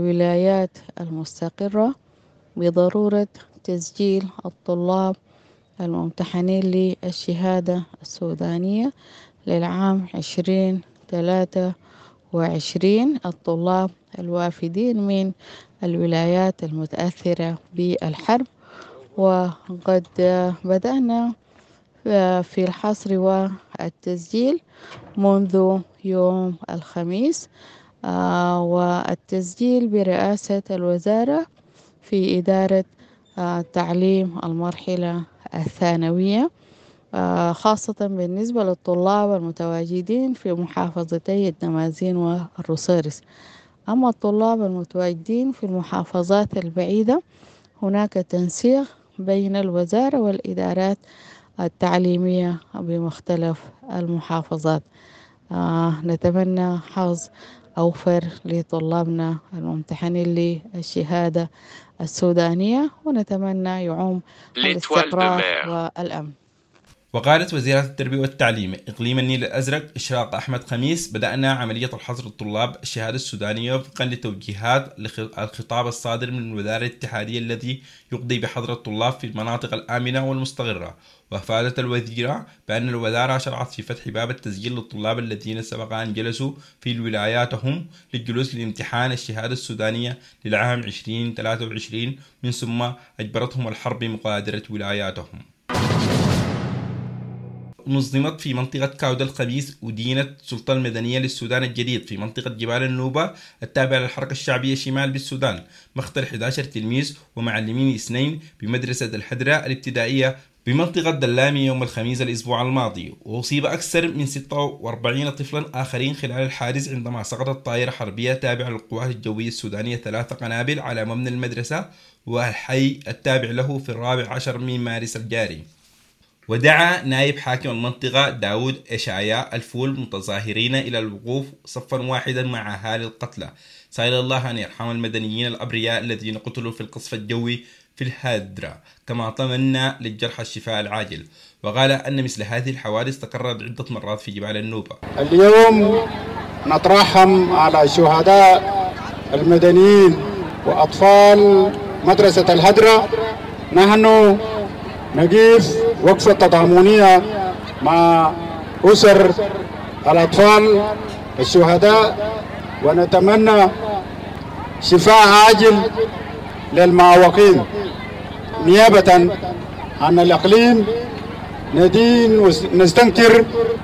للولايات المستقرة بضرورة تسجيل الطلاب الممتحنين للشهادة السودانية للعام عشرين ثلاثة وعشرين، الطلاب الوافدين من الولايات المتأثرة بالحرب. وقد بدأنا في الحصر والتسجيل منذ يوم الخميس، والتسجيل برئاسة الوزارة في إدارة تعليم المرحلة الثانوية، خاصة بالنسبة للطلاب المتواجدين في محافظتي الدمازين والروسيرس. أما الطلاب المتواجدين في المحافظات البعيدة هناك تنسيق بين الوزارة والإدارات التعليمية بمختلف المحافظات. آه نتمنى حظ أوفر لطلابنا الممتحنين للشهادة السودانية، ونتمنى يعوم الاستقرار والأمن. وقالت وزيرة التربية والتعليم إقليم النيل الأزرق إشراق أحمد خميس: بدأنا عملية الحصر الطلاب الشهادة السودانية وفقا لتوجيهات الخطاب الصادر من الوزارة الاتحادية الذي يقضي بحظر الطلاب في المناطق الآمنة والمستقرة. وأفادت الوزيرة بأن الوزارة شرعت في فتح باب التسجيل للطلاب الذين سبق أن جلسوا في ولاياتهم للجلوس لامتحان الشهادة السودانية للعام عشرين ثلاثة وعشرين، من ثم أجبرتهم الحرب بمغادرة ولاياتهم. نظمت في منطقة كاودا الخميس ودينة السلطة المدنية للسودان الجديد في منطقة جبال النوبة التابعة للحركة الشعبية شمال بالسودان مقتل أحد عشر تلميذ ومعلمين اثنين بمدرسة الحدرة الابتدائية بمنطقة دلامي يوم الخميس الأسبوع الماضي. وأصيب أكثر من ستة وأربعين طفلا آخرين خلال الحادث عندما سقطت طائرة حربية تابعة للقوات الجوية السودانية ثلاثة قنابل على مبنى المدرسة والحي التابع له في الرابع عشر من مارس الجاري. ودعا نائب حاكم المنطقة داود إشعياء الفول متظاهرين إلى الوقوف صفا واحدا مع أهالي القتلى، سائل الله أن يرحم المدنيين الأبرياء الذين قتلوا في القصف الجوي في الهادرة، كما طمنا للجرحى الشفاء العاجل. وقال أن مثل هذه الحوادث تكررت عدة مرات في جبال النوبة. اليوم نترحم على شهداء المدنيين وأطفال مدرسة الهدرة. نحن نقيف وقفة تضامنية مع أسر الأطفال الشهداء، ونتمنى شفاء عاجل للمعوقين. نيابة عن الإقليم ندين ونستنكر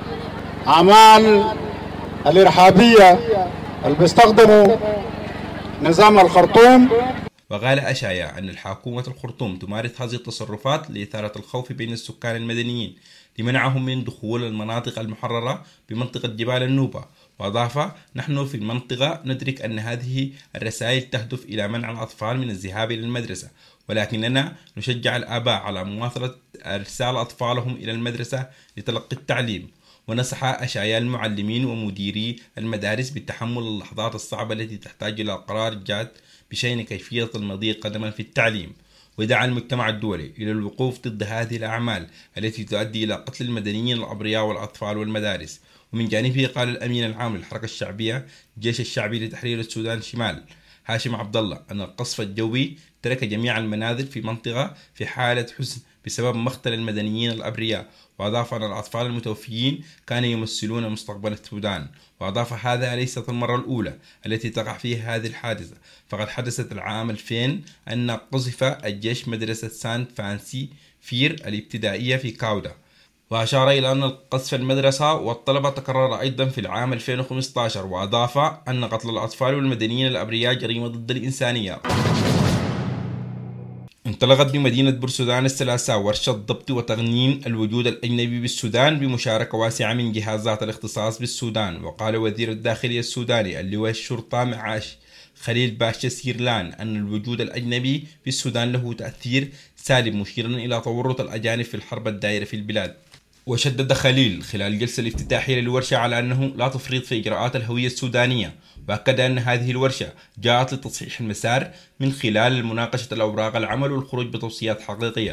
أعمال الإرهابية اللي بيستخدموا نظام الخرطوم. وقال أشعياء أن الحكومة الخرطوم تمارس هذه التصرفات لإثارة الخوف بين السكان المدنيين لمنعهم من دخول المناطق المحررة بمنطقة جبال النوبة. وأضاف: نحن في المنطقة ندرك أن هذه الرسائل تهدف إلى منع الأطفال من الذهاب إلى المدرسة، ولكننا نشجع الآباء على مواصلة إرسال أطفالهم إلى المدرسة لتلقي التعليم. ونصح أشعياء المعلمين ومديري المدارس بتحمل اللحظات الصعبة التي تحتاج إلى قرار جاد بشأن كيفية المضي قدما في التعليم. ودعا المجتمع الدولي إلى الوقوف ضد هذه الأعمال التي تؤدي إلى قتل المدنيين الأبرياء والأطفال والمدارس. ومن جانبه قال الأمين العام للحركة الشعبية الجيش الشعبي لتحرير السودان شمال هاشم عبد الله أن القصف الجوي ترك جميع المنازل في منطقة في حالة حزن بسبب مقتل المدنيين الأبرياء. وأضاف أن الأطفال المتوفيين كانوا يمثلون مستقبل السودان. وأضاف: هذا ليست المرة الأولى التي تقع فيها هذه الحادثة، فقد حدثت العام ألفين أن قذف الجيش مدرسة سانت فانسي فير الابتدائية في كاودا. وأشار إلى أن قذف المدرسة والطلبة تكرر أيضا في العام ألفين وخمسة عشر. وأضاف أن قتل الأطفال والمدنيين الأبرياء جريمة ضد الإنسانية. انطلقت بمدينة بورسودان الثلاثاء ورشة ضبط وتقنين الوجود الأجنبي بالسودان بمشاركة واسعة من جهازات الاختصاص بالسودان. وقال وزير الداخلية السوداني اللواء الشرطة معاش خليل باشا سيرلان أن الوجود الأجنبي في السودان له تأثير سالب، مشيرا إلى تورط الأجانب في الحرب الدائرة في البلاد. وشدد خليل خلال الجلسة الافتتاحية للورشة على أنه لا تفريط في إجراءات الهوية السودانية، وأكد أن هذه الورشة جاءت لتصحيح المسار من خلال مناقشة الأوراق العمل والخروج بتوصيات حقيقية.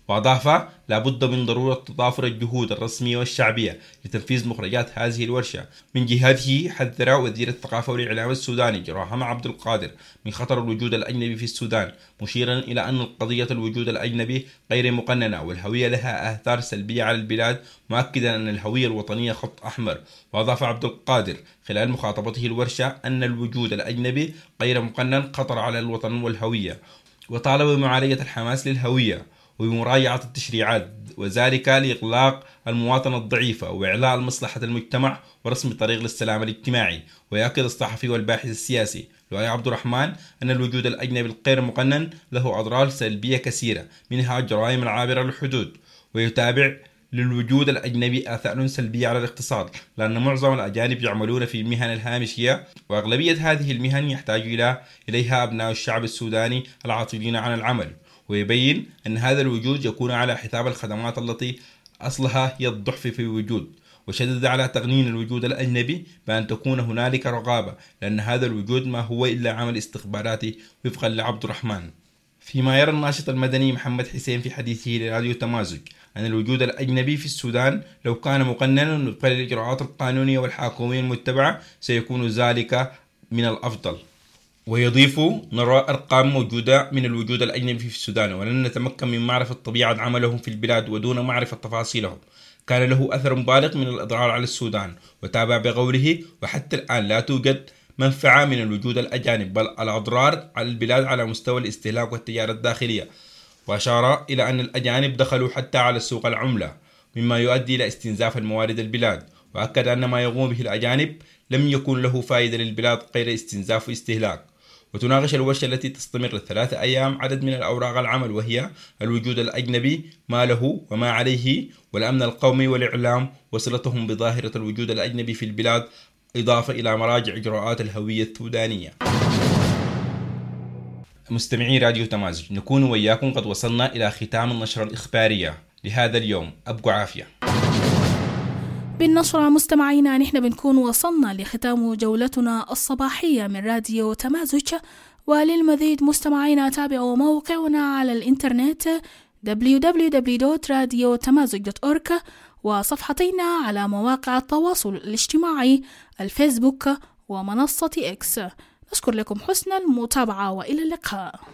وأضاف: لابد من ضرورة تضافر الجهود الرسمية والشعبية لتنفيذ مخرجات هذه الورشة. من جهته حذر وزير الثقافة والإعلام السوداني جراهام عبد القادر من خطر الوجود الأجنبي في السودان، مشيرا إلى أن قضية الوجود الأجنبي غير مقننة والهوية لها آثار سلبية على البلاد، مؤكدا أن الهوية الوطنية خط أحمر. وأضاف عبد القادر خلال مخاطبته الورشة أن الوجود الأجنبي غير مقنن خطر على الوطن والهوية، وطالب بمعالجة الحماس للهوية وبمراجعة التشريعات، وذلك لإغلاق المواطنة الضعيفة وإعلاء مصلحة المجتمع ورسم طريق للسلام الاجتماعي. ويأكد الصحفي والباحث السياسي لؤي عبد الرحمن أن الوجود الأجنبي الغير مقنن له أضرار سلبية كثيرة، منها الجرائم العابرة للحدود. ويتابع: للوجود الأجنبي آثار سلبية على الاقتصاد، لأن معظم الأجانب يعملون في المهن الهامشية، وأغلبية هذه المهن يحتاج إلى إليها أبناء الشعب السوداني العاطلين عن العمل. ويبين أن هذا الوجود يكون على حساب الخدمات التي أصلها هي الضعف في الوجود. وشدد على تقنين الوجود الأجنبي بأن تكون هنالك رقابة، لأن هذا الوجود ما هو إلا عمل استخباراتي وفقا لعبد الرحمن. فيما يرى الناشط المدني محمد حسين في حديثه لراديو تمازج أن الوجود الأجنبي في السودان لو كان مقننا وفقا للإجراءات القانونية والحكومية المتبعة سيكون ذلك من الأفضل. ويضيف: نرى أرقام موجودة من الوجود الأجنبي في السودان، ولن نتمكن من معرفة طبيعة عملهم في البلاد ودون معرفة تفاصيلهم. كان له أثر بالغ من الإضرار على السودان. وتابع بقوله: وحتى الآن لا توجد منفعة من الوجود الأجانب، بل الأضرار على البلاد على مستوى الاستهلاك والتجارة الداخلية. وأشار إلى أن الأجانب دخلوا حتى على السوق العملة، مما يؤدي إلى استنزاف الموارد البلاد. وأكد أن ما يقوم به الأجانب لم يكن له فائدة للبلاد غير استنزاف واستهلاك. وتناقش الورشة التي تستمر ثلاثة أيام عدد من الأوراق العمل، وهي الوجود الأجنبي، ما له وما عليه، والأمن القومي والإعلام، وصلتهم بظاهرة الوجود الأجنبي في البلاد، إضافة إلى مراجع إجراءات الهوية السودانية. مستمعي راديو تمازج، نكون وياكم قد وصلنا إلى ختام النشرة الإخبارية لهذا اليوم. أبقوا عافية. بالنشرة مستمعينا نحن بنكون وصلنا لختام جولتنا الصباحية من راديو تمازج، وللمزيد مستمعينا تابعوا موقعنا على الإنترنت دبليو دبليو دبليو دوت راديو تمازج دوت أورك، وصفحتنا على مواقع التواصل الاجتماعي الفيسبوك ومنصة إكس. نشكر لكم حسن المتابعة وإلى اللقاء.